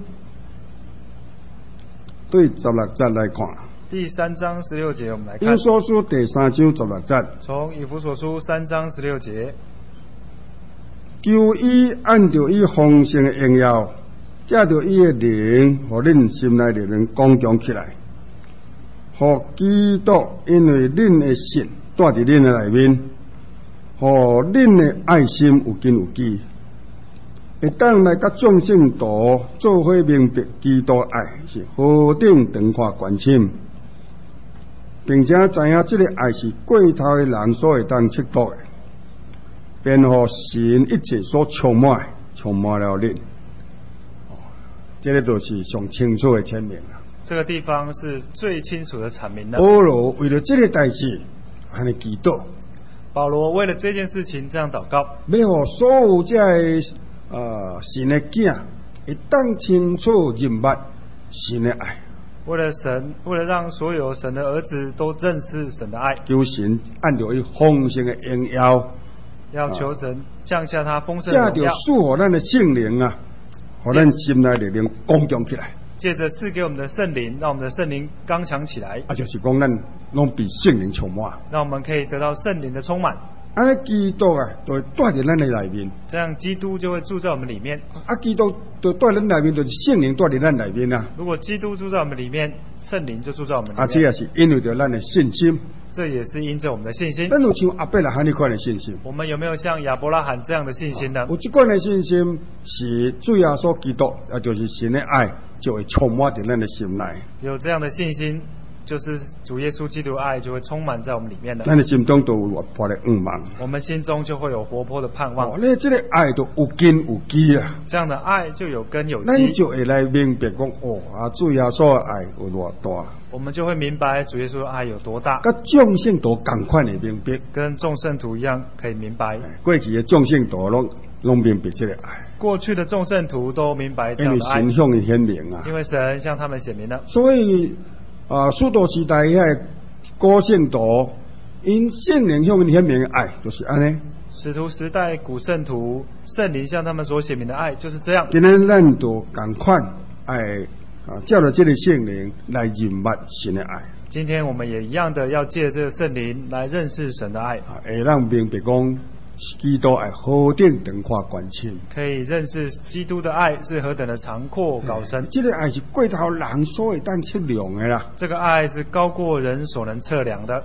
对十六节来看。 第三章十六节，我们来以看。 弗所书第三章十六节， 从以弗所书三章十六节， 求伊按照伊丰盛的荣耀，借着伊的灵，互恁心内的人刚强起来，互基督因为恁的信住伫恁的内面，互恁的爱心有根有基，会当来甲众圣徒做伙明白基督的爱是何等长阔宽深，并且知影这个爱是过头的人所会当测度的，便互神一切所充满，充满了恁。这个就是上清楚的阐明啦。 这个地方是最清楚的阐明的。 保罗为了这个代志，安尼祈祷， 保罗为了这件事情这样祷告， 要互所有这个呃神的囝会当清楚认捌神的爱， 为了神，为了让所有神的儿子都认识神的爱， 求神按照伊丰盛的荣耀， 要求神降下他丰盛借的荣耀， 着赐予咱的圣灵啊，互咱心内力量刚强起来。 借着赐给我们的圣灵，让我们的圣灵刚强起来， 啊，就是讲咱拢被圣灵充满。 让我们可以得到圣灵的充满， 安尼基督啊，就会住伫咱的内面。 这样基督就会住在我们里面。 啊，基督就住咱内面，就是圣灵住伫咱内面啊。 如果基督住在我们里面，圣灵就住在我们里面。 啊，这也是因为着咱的信心。 这也是因着我们的信心。 咱有像阿伯拉罕那款的信心。 我们有没有像亚伯拉罕这样的信心呢？ 有这款的信心是主耶稣基督，啊，就是神的爱，就会充满在咱的心内。 有这样的信心，就是主耶稣基督的爱就会充满在我们里面的。 咱的心中都有活泼的愿望。 我们心中就会有活泼的盼望。 哦，你这个爱都有根有基啊。 这样的爱就有根有咱基， 就会来明白讲，哦，啊，主耶稣的爱有偌大。 我们就会明白主耶稣的爱有多大， 甲众圣徒同款的明白， 跟众圣徒一样可以明白。 过去的众圣徒拢拢明白这个爱， 过去的众圣徒都明白这因为样的爱， 神向伊显明啊。 因为神向他们显明了。 所以啊，苏多时代遐古圣徒，因圣灵向因显明的爱，就是安尼。 使徒时代古圣徒，圣灵向他们所显明的爱就是这样。 今日咱都共款爱啊，借着这个圣灵来认捌神的爱， 今天我们也一样的要借这个圣灵来认识神的爱， 啊，会让明白讲基督爱何等长阔宽深， 可以认识基督的爱是何等的长阔高深。 这个爱是过头人所会当测量的啦。 这个爱是高过人所能测量的。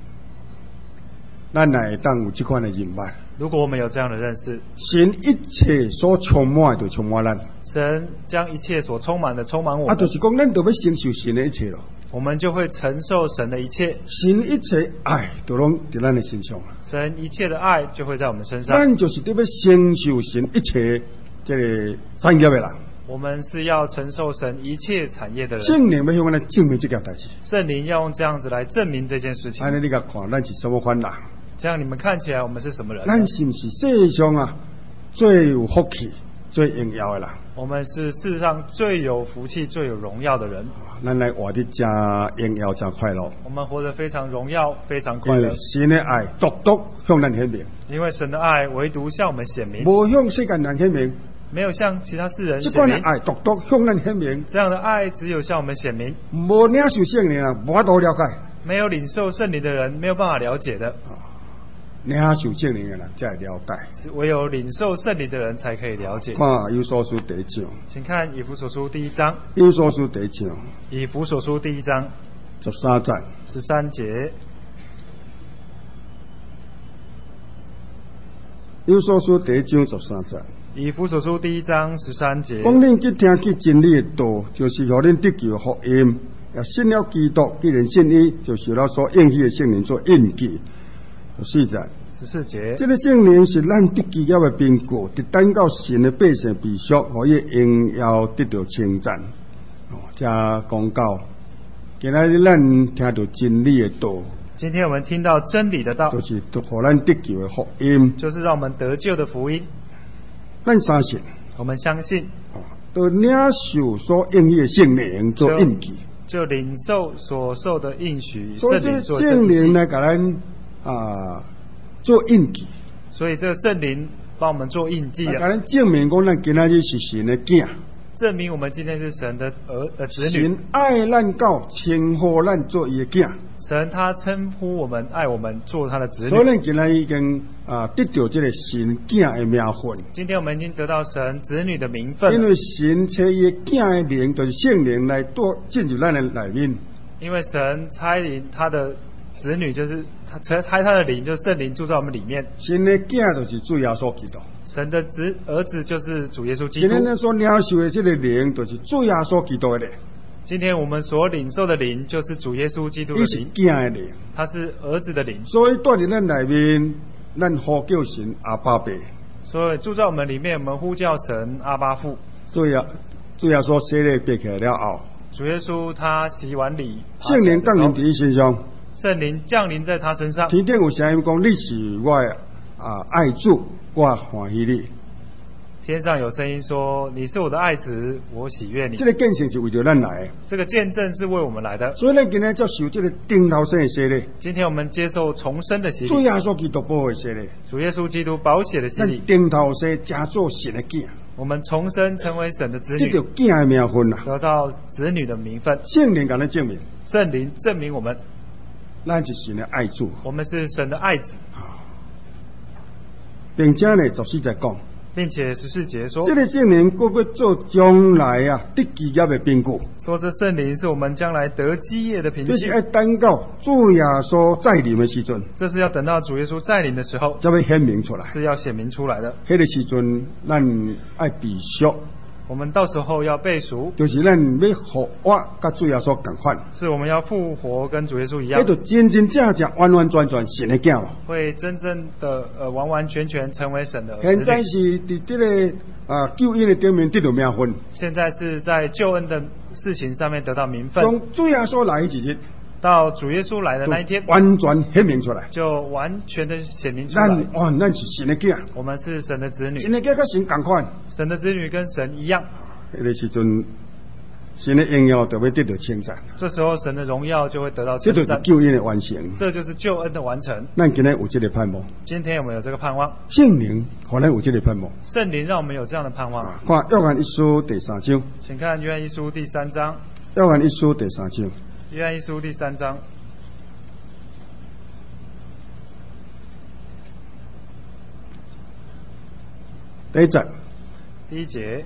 咱来当有这款的认捌， 如果我们有这样的认识， 神一切所充满就充满咱， 神将一切所充满的充满我啊， 们， 就是讲咱就要承受神的一切咯。 我们就会承受神的一切， 神一切爱都拢在咱的身上啦。 神一切的爱就会在我们身上。 咱就是得要承受神一切这个产业的人。 我们是要承受神一切产业的人。 圣灵要向咱证明这件代志。 圣灵要用这样子来证明这件事情。 安尼你甲看，咱是什么款人？ 这样你们看起来我们是什么人？ 咱是不是世上啊最有福气、最荣耀的人？ 我们是世上最有福气、最有荣耀的人。 咱来活得真荣耀、真快乐。 我们活得非常荣耀、非常快乐因为。神的爱独独向咱显明， 因为神的爱唯独向我们显明， 无向世间人显明。 没有向其他世人这显明。 款的爱独独向咱显明， 这样的爱只有向我们显明。 无领受圣灵啊，无法度了解。 没有领受圣灵的人没有办法了解的。 啊，领受圣灵的人才会了解。 是唯有领受圣灵的人才可以了解。 看以弗所书第一章。 请看以弗所书第一章。 以弗所书第一章。 以弗所书第一章十三节。 十三节。 以弗所书第一章十三节。 以弗所书第一章十三节。 讲恁去听去真理的道，就是互恁得救的福音。也信了基督，既然信伊，就受了所应许的圣灵做印记。十四节。 十四节。 这个圣灵是咱得基业的凭据，直等到神的百姓被赎，可以荣耀得到称赞。哦，这讲到，今仔日咱听到真理的道。 今天我们听到真理的道， 就是互咱得救的福音， 就是让我们得救的福音。 咱相信， 我们相信， 都领受所应许的圣灵做印记， 就领受所受的应许， 圣灵做圣灵来给咱啊做印记。 所以这个圣灵帮我们做印记了， 给咱证明讲咱今仔日是神的囝。 证明我们今天是神的儿呃子女。 神爱咱到称呼咱做伊的囝。 神他称呼我们，爱我们，做他的子女。 所以咱今仔已经啊得到这个神囝的名分。 今天我们已经得到神子女的名分。 因为神差伊的囝的灵，就是圣灵来多进入咱的内面。 因为神差灵他的子女，就是他差差他的灵，就是圣灵住在我们里面。 神的囝就是主耶稣基督。 神的子儿子就是主耶稣基督。 今天咱所领受的这个灵，就是主耶稣基督的灵。 今天我们所领受的灵，就是主耶稣基督的灵。 他是囝的灵， 他是儿子的灵。 所以住在咱内面，咱呼叫神阿爸爸。 所以住在我们里面，我们呼叫神阿爸父。 主耶主耶稣洗礼背起来了后， 主耶稣他洗完礼， 圣灵降临在他身上。 圣灵降临在他身上。 天顶有声音讲：“你是我啊爱子，我欢喜你。” 天上有声音说：“你是我的爱子，我喜悦你。” 这个见证是为着咱来的。 这个见证是为我们来的。 所以咱今天接受这个顶头生的洗礼。 今天我们接受重生的洗礼。 主耶稣基督宝的洗礼。 主耶稣基督宝血的洗礼。 咱顶头生加做神的囝。 我们重生成为神的子女， 得到囝的名分啦， 得到子女的名分。 圣灵给咱证明。 圣灵证明我们， 咱是神的爱子。 我们是神的爱子。 并且呢，十四节讲。 并且十四节说， 这个圣灵各个做将来啊得基业的凭据。 说这圣灵是我们将来得基业的凭据。 这是要等到主耶稣再临的时阵。 这是要等到主耶稣再临的时候， 才会显明出来。 是要显明出来的。 那个时阵，咱爱被赎。 我们到时候要被赎， 就是咱要复活，跟主耶稣同款。 是我们要复活，跟主耶稣一样。 那就真真正正、完完全全神的囝。 会真正的呃完完全全成为神的儿子。 现在是伫这个啊救恩的顶面得到名分。 现在是在救恩的事情上面得到名分。 从主耶稣来一日， 到主耶稣来的那一天， 完全显明出来， 就完全的显明出来。 咱哦，咱是神的囝， 我们是神的子女。 神的囝跟神同款， 神的子女跟神一样。 那个时阵，神的荣耀就会得到称赞。 这时候，神的荣耀就会得到称赞。 这就是救恩的完成。 这就是救恩的完成。 咱今天有这个盼望。 今天我们有这个盼望。 圣灵可能有这个盼望。 圣灵让我们有这样的盼望。 啊、看约翰一书第三章。 请看约翰一书第三章。 约翰一书第三章。 约翰一书第三章。 第一节。 第一节。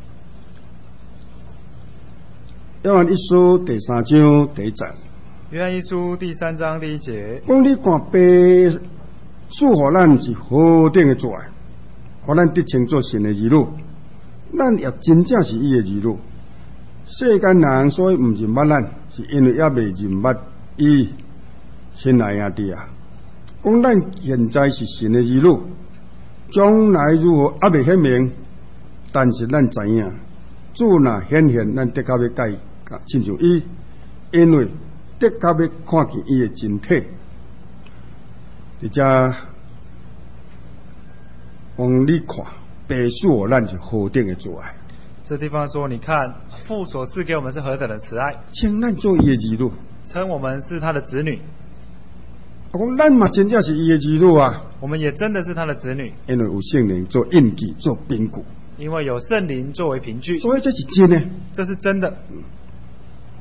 约翰一书第三章第一节。 约翰一书第三章第一节。 讲你看白赐予咱是何等的罪，互咱得称作神的儿女，咱也真正是伊的儿女。世间人所以唔认捌咱，是因为也未认捌伊。亲爱兄弟啊，讲咱现在是神的儿女，将来如何也未显明，但是咱知影，主若显现，咱得较要甲伊亲像伊，因为得较要看见伊的真体。而且，往你看，白赐予咱是何等的慈爱。 这地方说，你看父所赐给我们是何等的慈爱， 称咱做伊的儿女， 称我们是他的子女。 我讲咱嘛真正是伊的儿女啊！ 我们也真的是他的子女， 因为有圣灵做印记、做凭据。 因为有圣灵作为凭据， 所以这是真的， 这是真的。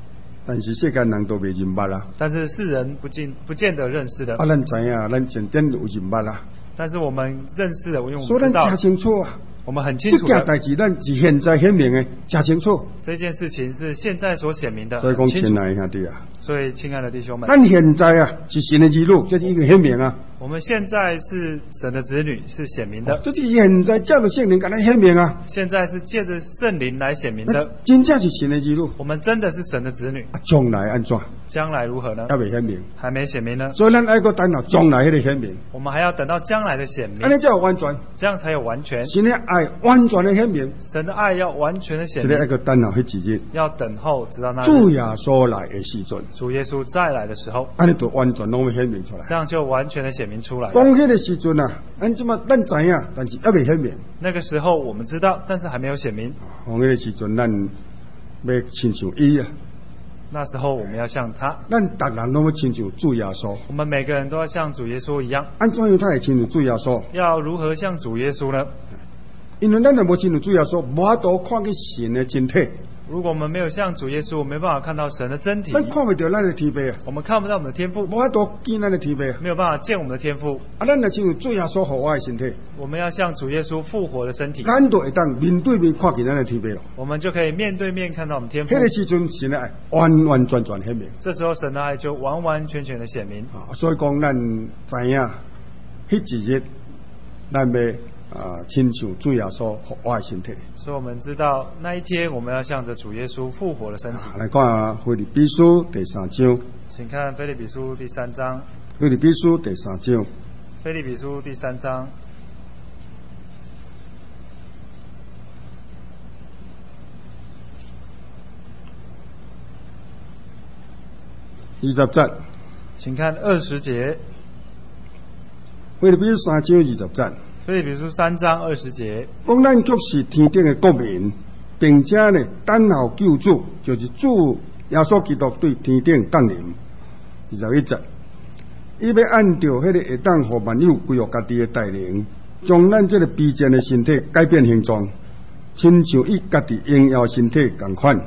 但是世间人都未认捌啦。 但是世人不见不见得认识的。 啊，咱知影，咱前天有认捌啦。 但是我们认识的，因为我们所以咱知道， 真清楚啊。 我们很清这楚的。 件代志，咱是现在显明的，真清楚。 这件事情是现在所显明的， 所以讲， 很清楚亲爱的兄弟啊， 所以亲爱的弟兄们， 咱现在啊是神的之路，这是一个显明啊。 我们现在是神的子女，是显明的。 这是现在借着圣灵给咱显明啊。 现在是借着圣灵来显明的。 真正是神的之路。 我们真的是神的子女。 啊，将来安怎？ 将来如何呢？ 还未显明。 还没显明呢。 所以咱爱个等到将来迄个显明。 我们还要等到将来的显明。 安尼才有完全。 这样才有完全。 神的爱完全的显明。 神的爱要完全的显明。 这个爱个等到迄一日。 要等候直到那日。 主耶稣来的时阵。 主耶稣再来的时候。 安尼就完全拢会显明出来。 这样就完全的显明出来。 讲迄个时阵啊，咱即马咱知影，但是还未显明。 那个时候我们知道，但是还没有显明。 讲迄个时阵，咱要亲像伊啊。 那时候我们要像他。 咱逐人拢要亲像主耶稣。 我们每个人都要像主耶稣一样。 安怎样他会亲像主耶稣？ 要如何像主耶稣呢？ 因为咱若无亲像主耶稣，无法度看见神的真体。 如果我们没有像主耶稣，我没办法看到神的真体。 咱看不到咱的天父啊。 我们看不到我们的天父。 无法度见咱的天父啊。 没有办法见我们的天父。 啊，咱若亲像主耶稣复活的身体。 我们要像主耶稣复活的身体。 咱就会当面对面看见咱的天父了。 我们就可以面对面看到我们天父。 迄个时阵，神的爱完完全全显明。 这时候神的爱就完完全全的显明。 啊，所以讲咱知影，迄一日，咱要。啊，亲像主耶稣复活的身体， 所以我们知道那一天我们要向着主耶稣复活的身体。 啊、来看腓立比书第三章， 请看腓立比书第三章。 腓立比书第三章， 腓立比书第三章， 二十節， 請看二十節。 腓立比書三章二十節。 腓立比書三章二十節， 講咱卻是天頂嘅國民，並且呢等候救主，就是主耶穌基督對天頂降臨。二十一節，伊要按照迄個會當互萬有歸於家己嘅帶領，將咱這個卑賤嘅身體改變形狀，親像伊家己榮耀身體同款。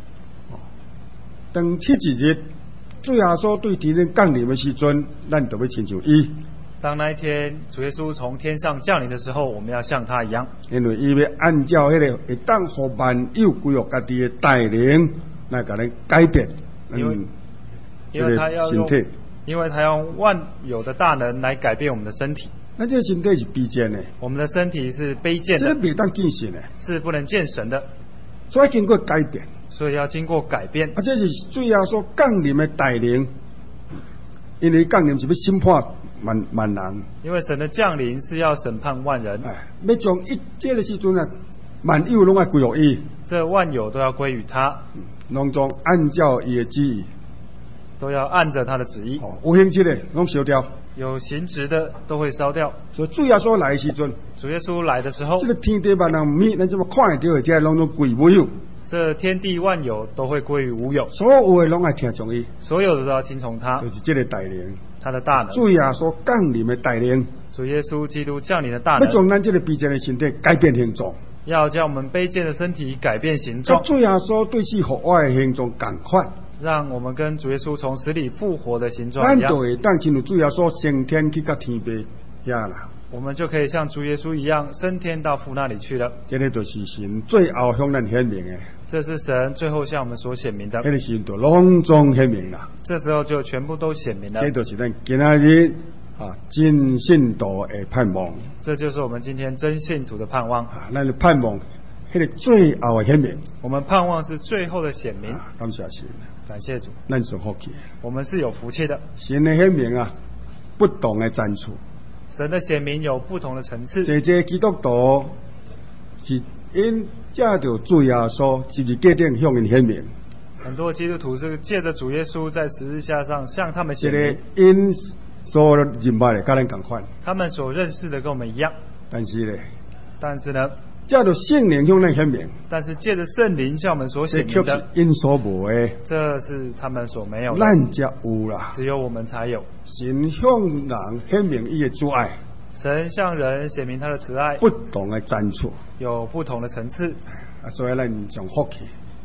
當七一日，主耶穌對天頂降臨嘅時陣，咱就要親像伊。 當那一天主耶穌從天上降臨的時候，我們要像他一樣， 因為伊要按照迄個會當互萬有歸於家己嘅帶領來甲咱改變， 因為、嗯、因為他要用，因為他用萬有的大能來改變我們的身體。 咱這個身體是卑賤的， 我們的身體是卑賤的， 這未當見神的， 是不能見神的， 所以經過改變， 所以要經過改變。 啊，這是主耶穌降臨嘅帶領，因為降臨是要審判萬萬人， 因為神的降臨是要審判萬人， 哎，要將一這個時陣啊，萬有攏要歸於伊， 這萬有都要歸於他， 攏將按照伊嘅旨意， 都要按着他的旨意。 哦，有形質嘅攏燒掉， 有形質的都會燒掉。 所以主耶穌來嘅時陣， 主耶穌來的時候， 這個天地萬人面，咱這麼看得到嘅，這攏都歸無有。 這天地萬有都會歸於無有， 所有嘅攏愛聽從伊， 所有的都要聽從他， 就是這個帶領， 他的大能， 主耶穌降臨嘅帶領， 主耶穌基督降臨的大能， 要將咱這個卑賤嘅身體改變形狀， 要將我們卑賤的身體改變形狀， 主耶穌對死復活嘅形狀同款， 讓我們跟主耶穌從死裡復活的形狀一樣， 咱就會當進入主耶穌升天去到天父遐啦。 我們就可以像主耶穌一樣升天到父那裡去了。 這個就是神最後向咱顯明嘅， 這是神最後向我們所顯明的。 這個時就攏總顯明啦。 這時候就全部都顯明了。 這就是咱今仔日啊真信徒嘅盼望。 這就是我們今天真信徒的盼望。 啊，咱嘅盼望，迄個最後嘅顯明。 我們盼望是最後的顯明。 啊，感謝神。 感謝主。 咱是福氣。 我們是有福氣的。 神嘅顯明啊，不同嘅層次。 神的顯明有不同的層次。 這這基督徒是因借着主耶穌十字架頂向因顯明。 很多基督徒是借着主耶穌在十字架上向他們顯明。 因所認識的跟咱同款。 他們所認識的跟我們一樣。 但是呢， 但是呢， 借着聖靈向咱顯明。 但是借着聖靈向我們所顯明的， 因所無的， 這是他們所沒有的。 咱才有啦， 只有我們才有。 神向人顯明伊的主愛。 神向人顯明他的慈愛， 不同的層次， 有不同的層次。 啊，所以咱上福氣。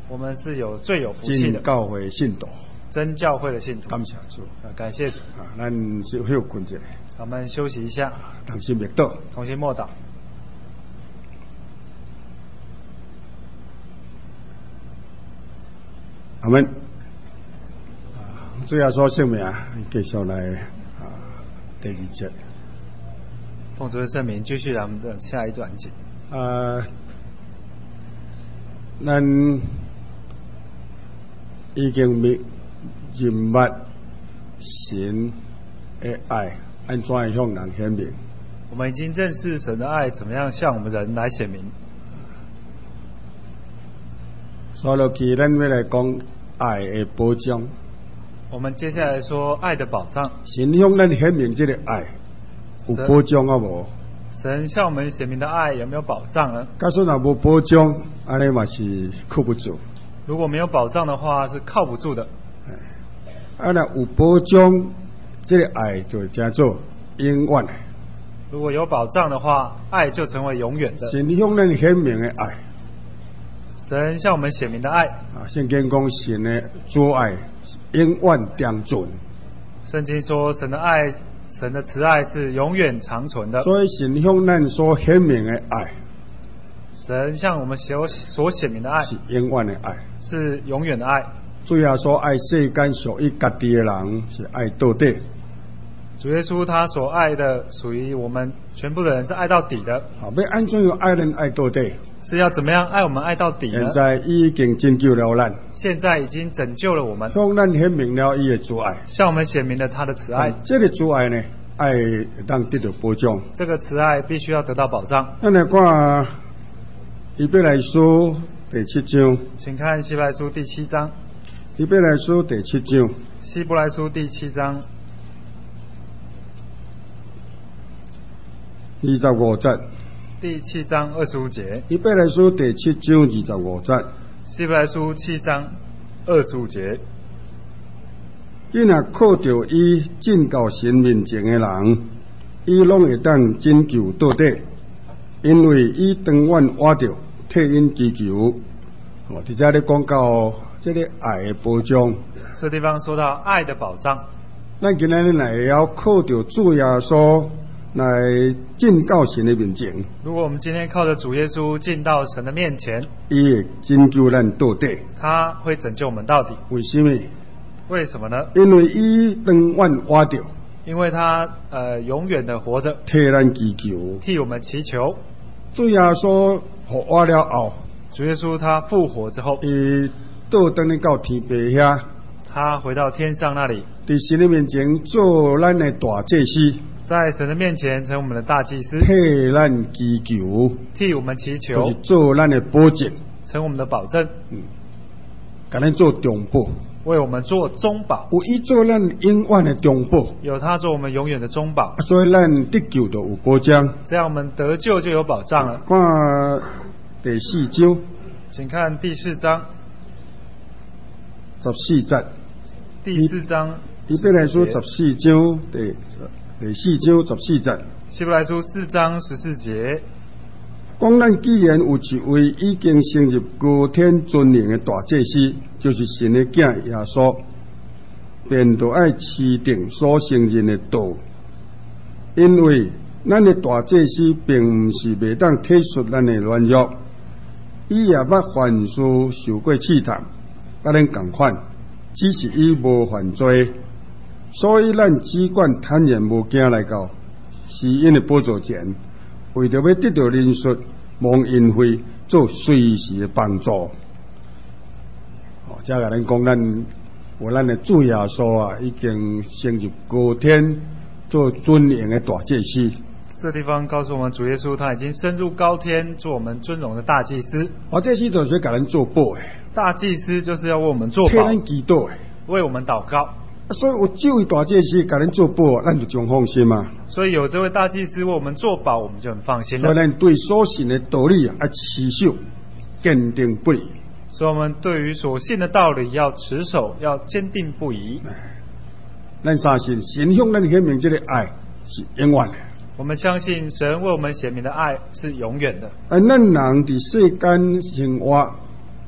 我们是有最有福气的真教会信徒， 真教会的信徒。 感谢主， 啊，感谢主。 啊，咱休休困一下， 我们休息一下， 同心默祷。 重新默祷。 阿门。啊，主耶稣圣名，继续来啊第二节。 奉主的圣名，继续来我们的下一段节。 啊，咱已經明認捌神的愛，安怎樣向人顯明？ 我們已經認識神的愛，怎麼樣向我們人來顯明？ 所以落去，咱要來講愛的保障。 我們接下來說愛的保障。 神向咱顯明這個愛，有保障啊無？ 神向我們顯明的愛有沒有保障呢？ 假使若無保障，安尼嘛是靠不住。 如果沒有保障的話，是靠不住的。 啊，若有保障，這個愛就叫做永遠。 如果有保障的話，愛就成為永遠的。 神向咱顯明的愛， 神向我們顯明的愛。 啊，聖經講神的主愛永遠長存。 聖經說神的愛。神的慈愛是永遠長存的， 所以神向咱所顯明的愛， 神向我們所所顯明的愛是永遠的愛， 是永遠的愛。 主耶穌愛世間屬於家己的人，是愛到底。 主耶穌他所愛的屬於我們全部的人，是愛到底的。 好，要安怎樣愛人愛到底？ 是要怎麼樣愛我們愛到底呢？ 現在已經拯救了咱， 現在已經拯救了我們， 向咱顯明了伊的主愛， 向我們顯明了他的慈愛。 這個主愛呢，愛當得到保障。 這個慈愛必須要得到保障。 咱來看以弗來書第七章， 請看希伯來書第七章。 以弗來書第七章， 希伯來書第七章二十五節。 第七章二十五節。 以弗來書第七章二十五節。 希伯來書七章二十五節。既然靠着伊進到神面前的人，伊攏會當拯救到底，因為伊長遠活着替因祈求。哦，伫遮咧講到這個愛的保障。這地方說到愛的保障。 咱今日來要靠着主耶穌來進到神的面前。 如果我們今天靠着主耶穌進到神的面前， 伊會拯救咱到底。 他會拯救我們到底。 為什麼？ 為什麼呢？ 因為伊長遠活着。 因為他呃永遠的活着， 替咱祈求， 替我們祈求。 主耶穌復活了後， 主耶穌他復活之後， 伊倒轉去到天父遐， 他回到天上那裡， 在神的面前做咱的大祭司， 在神的面前成我們的大祭司， 替咱祈求， 替我們祈求， 就是做咱的保證， 成我們的保證， 嗯，給咱做中保。 為我們做中保， 有伊做咱永遠的中保， 有他做我們永遠的中保， 所以咱得救就有保障。 這樣我們得救就有保障了。 看第四章， 請看第四章十四節。 第四章， 以弗來書十四章第第四章十四節。 希伯來書四章十四節。 講咱既然有一位已經升入高天尊榮的大祭司，就是神的囝耶穌，便就愛持定所承認的道，因為咱的大祭司並唔是袂當體恤咱的軟弱，伊也捌凡事受過試探，甲咱共款，只是伊無犯罪，所以咱只管坦然無驚來到施恩的寶座前。為着要得到憐恤，蒙恩惠，做隨時的幫助。哦，即係咱講咱有咱的主耶穌啊，已經升入高天，做尊榮的大祭司。 這地方告訴我們，主耶穌他已經升入高天，做我們尊榮的大祭司。 大祭司就是給咱做保嘅， 大祭司就是要為我們做保， 替咱祈禱嘅， 為我們禱告。 所以有這位大祭司給咱做保，咱就真放心啊。 所以有這位大祭司為我們做保，我們就很放心了。 所以咱對所信的道理啊，要持守，堅定不移。 所以我們對於所信的道理要持守，要堅定不移。 咱相信神向咱顯明這個愛是永遠的。 我們相信神為我們顯明的愛是永遠的。 而咱人佇世間生活，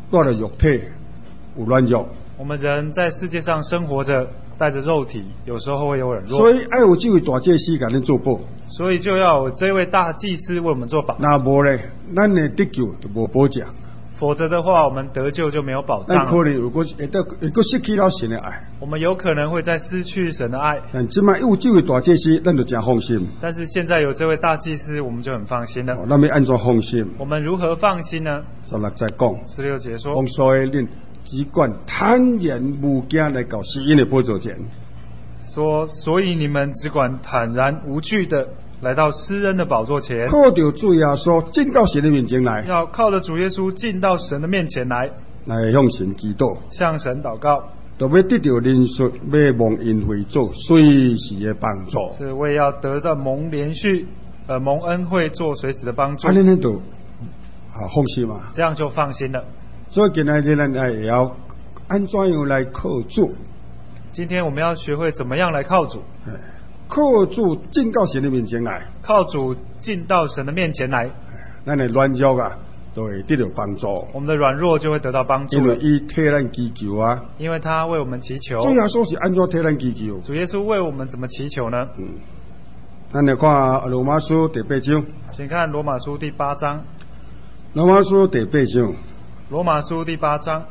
带着肉体有软弱。 我们人在世界上生活着，带着肉体，有时候会有软弱。 所以爱有这位大祭司给咱做保。 所以就要有这位大祭司为我们做保。 那无咧，咱的得救就无保障。 否则的话，我们得救就没有保障了。 咱可能如果会得会个失去了神的爱， 我们有可能会再失去神的爱。 但即摆有这位大祭司，咱就真放心。 但是现在有这位大祭司，我们就很放心了。 哦，咱要安怎放心？ 我们如何放心呢？ 十六节讲， 十六节说， 讲所以恁只管坦然无惊来到施恩的宝座前。 说，所以你们只管坦然无惧的来到施恩的宝座前， 靠着主耶稣进到神的面前来， 要靠着主耶稣进到神的面前来， 来向神祈祷， 向神祷告， 就要得到连续，要蒙恩惠做随时的帮助。 是为要得到蒙连续，呃蒙恩惠做随时的帮助。 安尼咱就啊放心嘛， 这样就放心了。 所以今仔日咱也要安怎样来靠主？ 今天我们要学会怎么样来靠主。 靠主进到神的面前来， 靠主进到神的面前来， 咱的软弱啊，都会得到帮助。 我们的软弱就会得到帮助， 因为伊替咱祈求啊。 因为他为我们祈求。 主耶稣是安怎替咱祈求？ 主耶稣为我们怎么祈求呢？ 嗯，咱来看罗马书第八章。 请看罗马书第八章。 罗马书第八章。 罗马书第八章。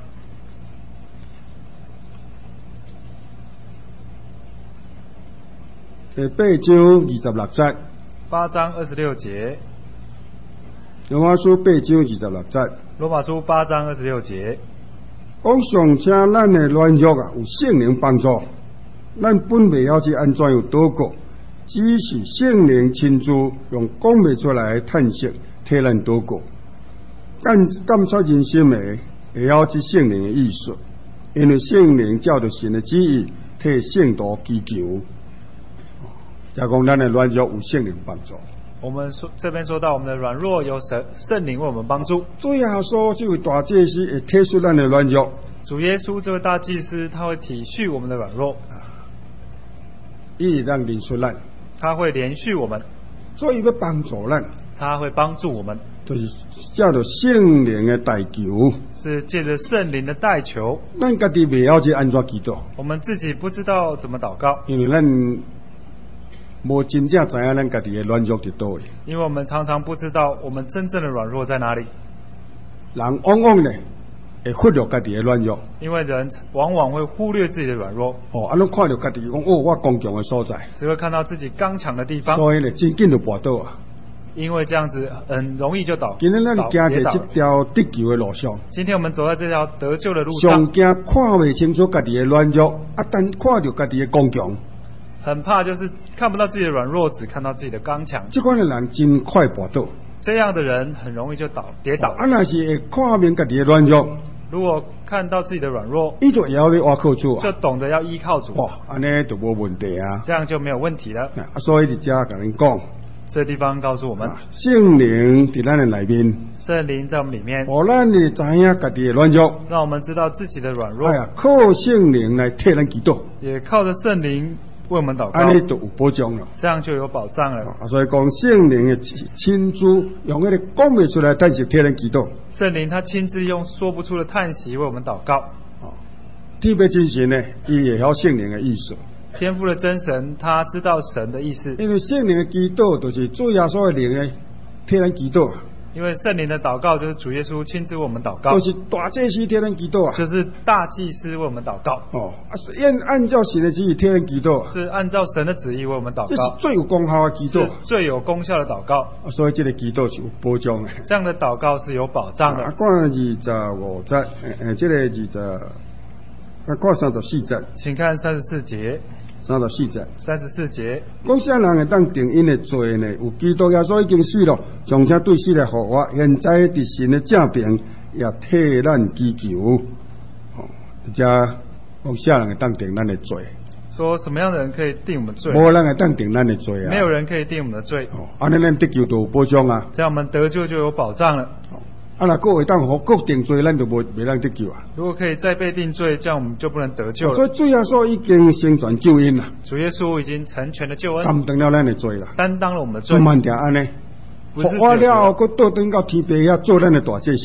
第八章二十六节。 八章二十六节。 罗马书八章二十六节。 罗马书八章二十六节。 讲上请咱的软弱啊，有圣灵帮助，咱本未晓去安怎样祷告，只是圣灵亲自用讲不出来的叹息替咱祷告。感感受人心的，会晓去圣灵的意思，因为圣灵照着神的旨意替圣徒祈求。加讲咱的软弱有圣灵帮助。 我们说这边说到我们的软弱有神圣灵为我们帮助。 主耶稣这位大祭司会体恤咱的软弱。 主耶稣这位大祭司他会体恤我们的软弱， 伊会让怜恤咱， 他会怜恤我们， 所以要帮助咱， 他会帮助我们， 就是叫做圣灵的代求， 是借着圣灵的代求。 咱家己未晓去安怎祈祷， 我们自己不知道怎么祷告， 因为咱无真正知影咱家己的软弱伫倒位。 因为我们常常不知道我们真正的软弱在哪里。 人往往呢会忽略家己的软弱， 因为人往往会忽略自己的软弱。 哦，啊，拢看到家己讲，哦，我刚强的所在， 只会看到自己刚强的地方， 所以呢，真紧就跋倒啊。 因为这样子很容易就倒。 今天咱行在这条得救的路上， 今天我们走在这条得救的路上， 上惊看未清楚家己的软弱，啊，但看到家己的刚强。 很怕就是看不到自己的软弱，只看到自己的刚强。 这款的人真快跋倒， 这样的人很容易就倒跌倒。 啊，若是会看明家己的软弱， 如果看到自己的软弱， 伊就要你挖靠主啊， 就懂得要依靠主。 哇，安尼就无问题啊， 这样就没有问题了。 啊，所以伫遮甲恁讲， 这地方告诉我们， 圣灵伫咱的内面， 圣灵在我们里面， 互咱会知影家己的软弱， 让我们知道自己的软弱。 哎呀，靠圣灵来替咱祈祷， 也靠着圣灵为我们祷告， 安尼就有保障了。 这样就有保障了。 啊，所以讲圣灵的亲自用迄个讲不出来，但是替咱祈祷。 圣灵他亲自用说不出的叹息为我们祷告。 哦，天父真神呢，伊也晓圣灵的意思。 天父的真神，他知道神的意思。 因为圣灵的祈祷，就是主耶稣的灵的替咱祈祷。 因为圣灵的祷告就是主耶稣亲自为我们祷告， 就是大祭司替咱祈祷啊， 就是大祭司为我们祷告。 哦，啊，按按照神的旨意替咱祈祷啊， 是按照神的旨意为我们祷告， 这是最有功效的祈祷， 是最有功效的祷告。 啊，所以这个祈祷是有保障的。 这样的祷告是有保障的。 啊，看二十五节，诶诶，这个二十，啊，看三十四节， 请看三十四节。 三十四节， 三十四节， 讲啥人会当定因的罪呢？有基督耶稣已经死了，从且对死来复活，现在伫神的正边也替咱祈求。哦，这讲啥人会当定咱的罪？ 说什么样的人可以定我们罪？ 无人会当定咱的罪啊！ 没有人可以定我们的罪。 哦，安尼咱得救就有保障啊！ 这样我们得救就有保障了。 哦，啊，若各会当互各定罪，咱就无袂当得救啊！ 如果可以再被定罪，这样我们就不能得救了。 所以主耶稣已经成全救恩啦， 主耶稣已经成全了救恩， 担当了咱的罪啦， 担当了我们的罪。 不慢点安尼，复活了后，佫倒转到天边遐做咱的大祭司。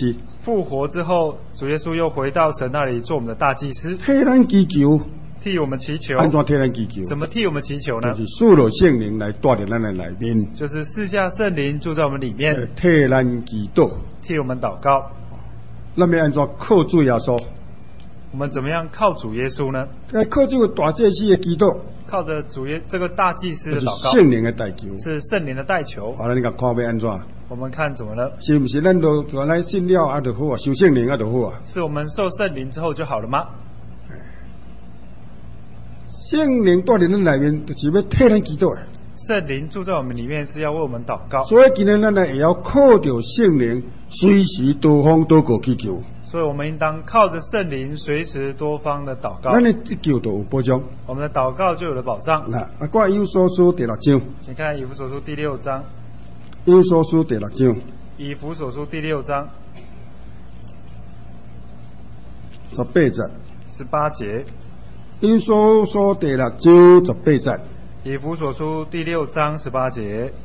复活之后，主耶稣又回到神那里做我们的大祭司， 替咱祈求， 替我们祈求。 安怎替咱祈求？ 怎么替我们祈求呢？ 就是赐了圣灵来住在咱的里面， 就是赐下圣灵住在我们里面， 替咱祈祷， 替我们祷告。 那么安怎靠主耶稣？ 我们怎么样靠主耶稣呢？ 靠这个大祭司的祈祷， 靠着主耶这个大祭司的祷告， 圣灵的代求， 是圣灵的代求。 好了，你看看要安怎？ 我们看怎么了？ 是不是咱都原来信了啊就好啊，受圣灵啊就好啊？ 是我们受圣灵之后就好了吗？ 圣灵住在咱里面，就是要替咱祈祷的。 圣灵住在我们里面，是要为我们祷告。 所以今天咱呢也要靠着圣灵，随时多方多个祈求。 所以我们应当靠着圣灵，随时多方的祷告。 咱的祈求都有保障， 我们的祷告就有了保障。 那啊，挂以弗所书第六章， 请看以弗所书第六章。 以弗所书第六章， 以弗所书第六章十八节， 十八节。 以弗所书第六章十八节。 以弗所书第六章十八节，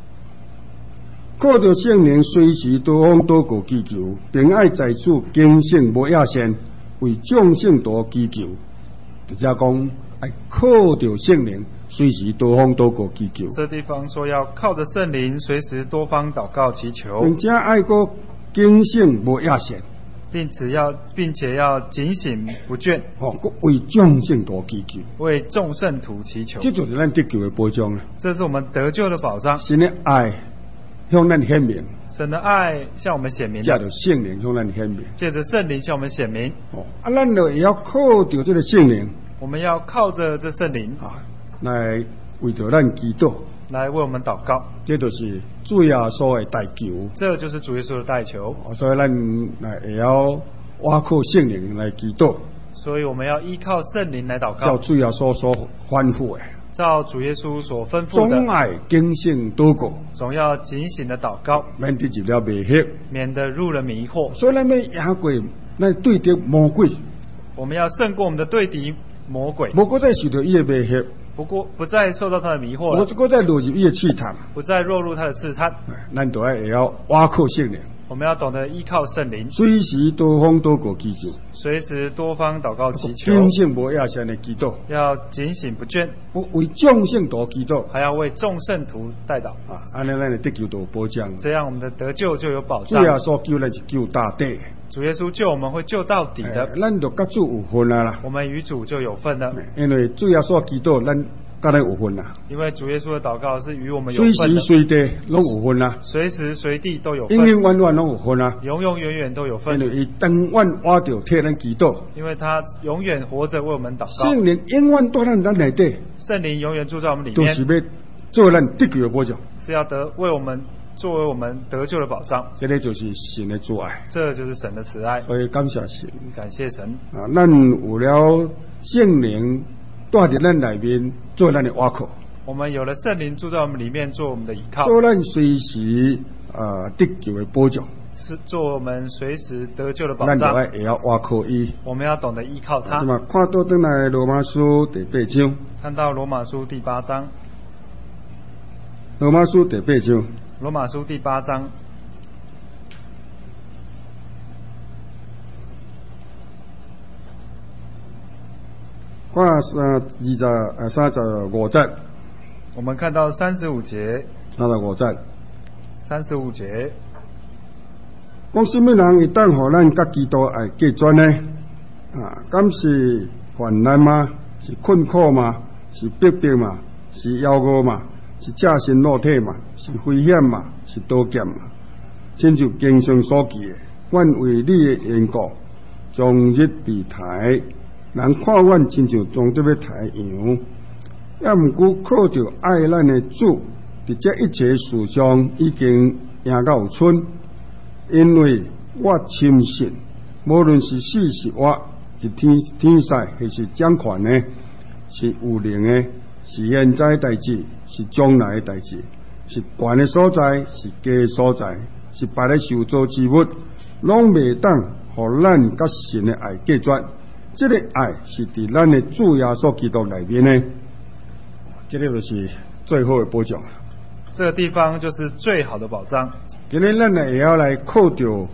靠着圣灵，随时多方多个祈求，并爱在此警醒无亚线，为众圣徒祈求。就这讲，爱靠着圣灵，随时多方多个祈求。 这地方说要靠着圣灵，随时多方祷告祈求， 并且爱个警醒无亚线。 并且要，并且要警醒不倦， 哦，为众圣徒祈求， 为众圣徒祈求， 这就是咱得救的保障了。 这是我们得救的保障。 神的爱向咱显明， 神的爱向我们显明， 借着圣灵向咱显明， 借着圣灵向我们显明。 哦，啊，咱就也要靠着这个圣灵， 我们要靠着这圣灵啊，来为着咱祈祷， 来为我们祷告。 这就是主耶稣的代求， 这就是主耶稣的代求。 所以咱来也要挖靠圣灵来祈祷， 所以我们要依靠圣灵来祷告， 照主耶稣所吩咐的， 照主耶稣所吩咐的， 总爱警醒祷告， 总要警醒的祷告， 免得入了迷惑， 免得入了迷惑。 所以咱要赢过，咱对敌魔鬼， 我们要胜过我们的对敌魔鬼， 无过再受到伊的迷惑。 不过不再受到他的迷惑了， 我不再落入伊的试探， 不再落入他的试探。 咱都也要挖靠圣灵， 我们要懂得依靠圣灵， 随时多方多个祈求， 随时多方祷告祈求， 警醒无亚线的祈祷， 要警醒不倦， 为众圣徒祈祷， 还要为众圣徒代祷啊，安尼咱的得救都有保障， 这样我们的得救就有保障。 主耶稣救咱是救大底， 主耶稣救我们会救到底的， 咱就跟主有份啊啦， 我们与主就有份了， 因为主耶稣祈祷，咱跟咱有份啊， 因为主耶稣的祷告是与我们有份的， 随时随地拢有份啊， 随时随地都有份， 永永远远拢有份啊， 永永远远都有份， 因为伊永远活着替咱祈祷， 因为他永远活着为我们祷告， 圣灵永远住咱咱内底， 圣灵永远住在我们里面， 都是要做咱得救的保障， 是要得为我们作为我们得救的保障， 这个就是神的主爱， 这就是神的慈爱， 所以感谢神， 感谢神啊，咱有了圣灵住在咱里面，做咱的依靠。 我们有了圣灵住在我们里面，做我们的依靠， 做咱随时啊得救的保障， 是做我们随时得救的保障。 咱咱就也要依靠伊。 我们要懂得依靠他。 是嘛？看到登来罗马书第八章。 看到罗马书第八章。 罗马书第八章。 罗马书第八章。 看三二十呃三十五节。 我们看到三十五节。 三十五节。 三十五节。 讲什么人会当互咱甲基督爱隔绝呢？啊，敢是患难吗？是困苦吗？是逼迫吗？是妖恶吗？是假身裸体嘛？是危险嘛？是刀剑嘛？亲像经上所记的，阮为你的缘故，将日避台，人看阮亲像装得要台样。也毋过靠着爱咱的主，伫这一切事上已经赢到有剩，因为我深信，无论是死是活，是天天使还是掌权的，是有灵的，是现在的代志，是将来的代志，是悬的所在，是低的所在，是别的受造之物，拢袂当互咱甲神的爱隔绝。这个爱是伫咱的主耶稣基督内面的。这个就是最好的保障。 这个地方就是最好的保障。 今天咱也要来靠着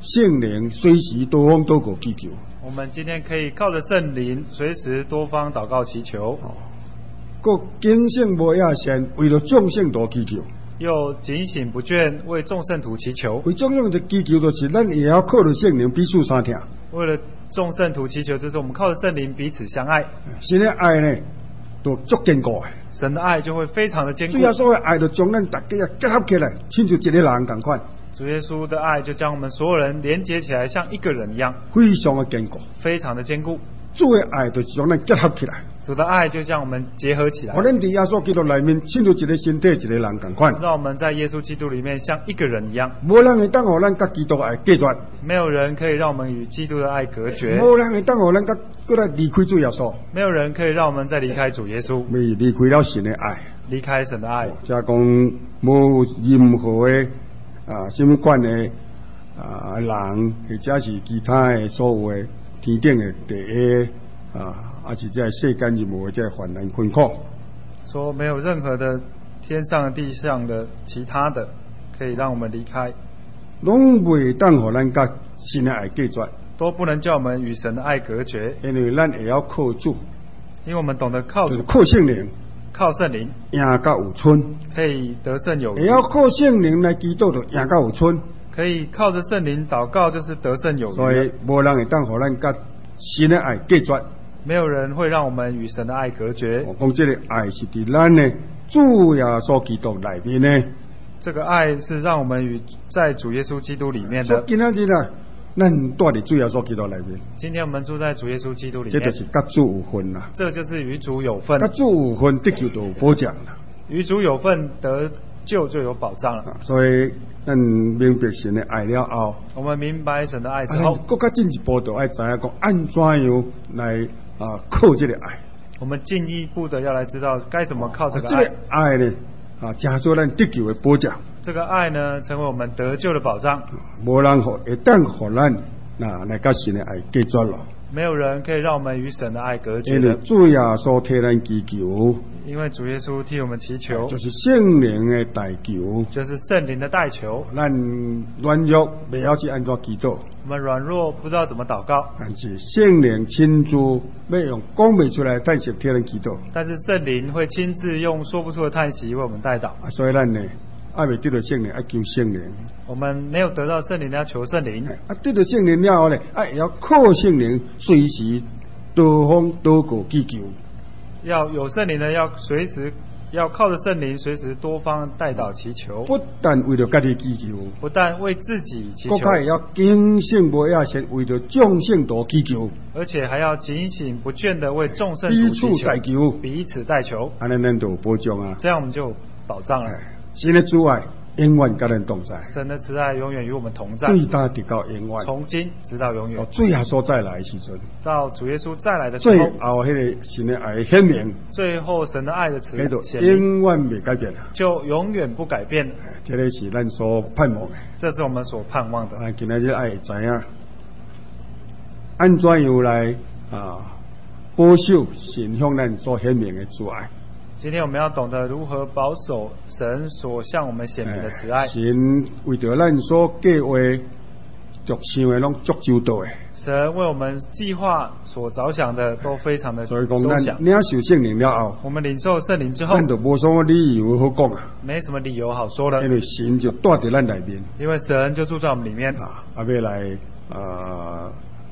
圣灵随时多方祷告祈求。 我们今天可以靠着圣灵，随时多方祷告祈求。 各警醒无亚先，为了众圣徒祈求。 又警醒不倦，为众圣徒祈求。 为众圣徒祈求，就是咱也要靠着圣灵彼此相听。 为了众圣徒祈求，就是我们靠着圣灵彼此相爱。 神的爱呢，都足坚固的。 神的爱就会非常的坚固。 主耶稣的爱就将咱大家结合起来，亲像一个人同款。 主耶稣的爱就将我们所有人连接起来，像一个人一样， 非常的坚固， 非常的坚固。 主的爱就将咱结合起来。 主的爱就将我们结合起来。 我们在耶稣基督里面，亲像一个身体，一个人同款。 让我们在耶稣基督里面像一个人一样。 无人会当互咱甲基督的爱隔绝。 没有人可以让我们与基督的爱隔绝。 无人会当互咱甲过来离开主耶稣。 没有人可以让我们再离开主耶稣。 未离开了神的爱。 离开神的爱。 即讲无任何的啊什么款的啊人，或者是其他的所有的天顶的地下啊。而且在世间任何在患难困苦， 说没有任何的天上的地上的其他的可以让我们离开， 拢袂当互咱甲神的爱隔绝， 都不能叫我们与神的爱隔绝。 因为咱也要靠主， 因为我们懂得靠主， 靠圣灵， 靠圣灵赢到有春， 可以得胜有余。 也要靠圣灵来祈祷，就赢到有春。 可以靠着圣灵祷告，就是得胜有余。 所以无人会当互咱甲神的爱隔绝。 没有人会让我们与神的爱隔绝。 我讲这个爱是伫咱的主耶稣基督里面呢。 这个爱是让我们与在主耶稣基督里面的。 今仔日啦，咱住伫主耶稣基督里面。 今天我们住在主耶稣基督里面。 这就是甲主有份啦。 这就是与主有份。 甲主有份得救就有保障啦。 与主有份得救就有保障了。 啊、所以咱明白神的爱了后， 我们明白神的爱之后， 更加进一步就爱知影讲按怎样来。啊，靠这个爱， 我们进一步的要来知道该怎么靠这个爱。 啊、这个爱呢，啊，加做咱得救的保障。 这个爱呢，成为我们得救的保障。 无人互一旦互咱那来甲神的爱隔绝了。 没有人可以让我们与神的爱隔绝的。 因为主耶稣替咱祈求。 因为主耶稣替我们祈求。 就是圣灵的代求。 就是圣灵的代求。 咱软弱未晓去安怎祈祷。 我们软弱不知道怎么祷告。 但是圣灵亲自要用讲不出来叹息替咱祈祷。 但是圣灵会亲自用说不出的叹息为我们代祷。 啊，所以咱呢。爱未得到圣灵，爱求圣灵。 我们没有得到圣灵，要求圣灵。 啊，得到圣灵了后呢，啊，也要靠圣灵，随时多方祷告祈求。 要有圣灵呢，要随时要靠着圣灵，随时多方代祷祈求。 不但为了家己祈求， 不但为自己祈求， 更也要警醒不亚先为了众圣徒祈求。 而且还要警醒不倦的为众圣徒祈求， 代求， 彼此代求。 安尼咱就有保障啊。 这样我们就有保障了。 神的主爱永远跟咱同在， 神的慈爱永远与我们同在， 对他直到永远， 从今直到永远。 到最后所再来的时阵， 到主耶稣再来的时候， 最后迄个神的爱显明， 最后神的爱的慈显明，永远未改变， 就永远不改变的。 这个是咱所盼望的， 这是我们所盼望的。 啊，今仔日爱知影，安怎样来啊保守神向咱所显明的主爱。 今天我们要懂得如何保守神所向我们显明的慈爱。 神为着咱所计划、着想的拢足周到的。 神为我们计划所着想的都非常的周详。 所以讲，咱领受圣灵了后， 我们领受圣灵之后， 咱就无什么理由好讲啊。 没什么理由好说了。 因为神就住在咱里面。 因为神就住在我们里面。 啊，啊要来啊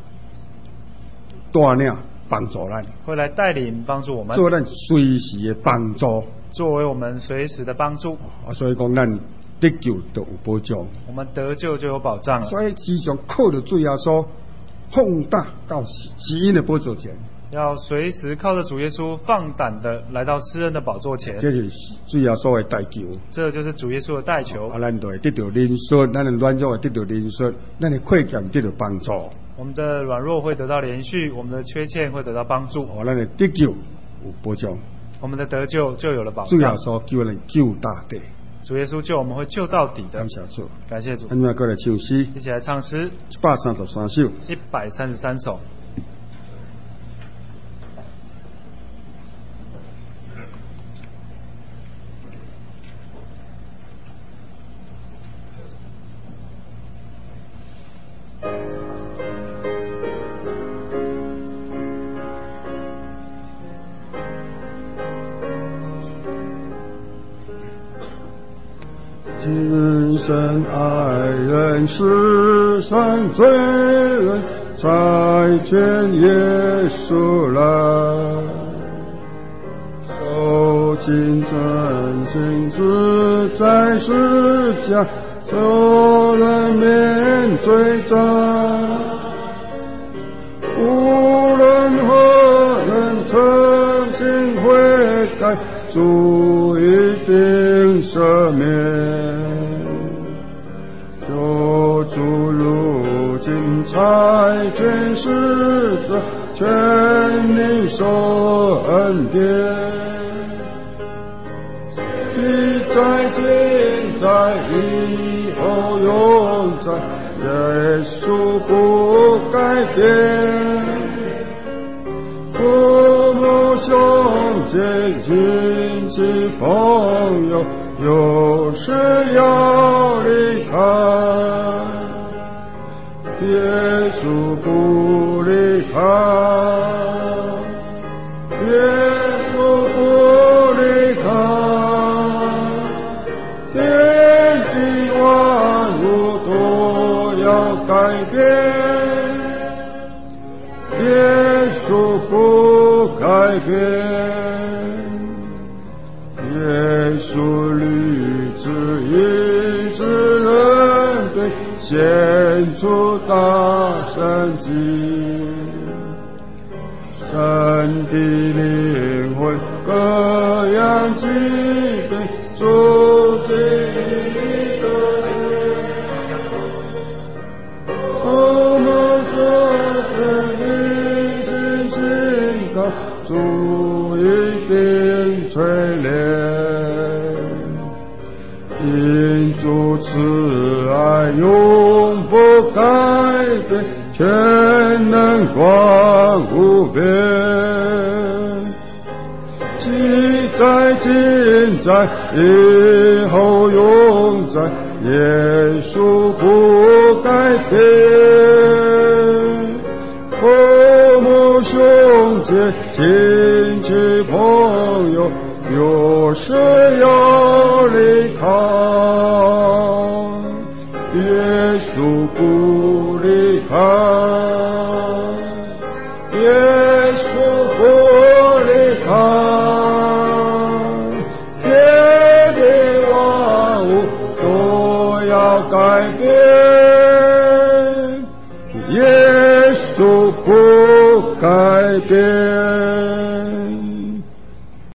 带领。帮助咱， 会来带领帮助我们， 做咱随时的帮助， 作为我们随时的帮助。 啊，所以讲咱得救就有保障， 我们得救就有保障了。 所以时常靠着主耶稣放胆到施恩的宝座前， 要随时靠着主耶稣放胆的来到施恩的宝座前。 这就是主耶稣的代求， 这就是主耶稣的代求。 啊，咱就会得到怜恤，咱的软弱会得到怜恤，咱的缺欠得到帮助。 我们的软弱会得到连续，我们的缺欠会得到帮助。 哦，咱的得救有保障， 我们的得救就有了保障。 主耶稣救人救大地， 主耶稣救我们会救到底的。 感谢主， 感谢主。 咱们过来唱诗， 一起来唱诗， 一百三十三首， 一百三十三首。 神爱人，世上罪人，才劝耶稣来，受尽真心死在十字架，受人免罪债。无论何人诚心悔改，主一定赦免。求主如今裁决十字，全你受恩典。记在今在以后永在，耶稣不改变。父母兄弟亲戚朋友，有时要离开，耶稣不离开，耶稣不离开，天地万物都要改变，耶稣不改变，耶稣立志医治人病，献出大神迹，身体灵魂各样疾病，主这一个我们所的明心信靠，主一定垂怜，因主慈爱永不改变，全能光无边，记在今在以后永在，耶稣不改变。父母兄弟亲戚朋友，有时要离开，耶稣不离开，耶稣不离开，天地万物都要改变，耶稣不改变。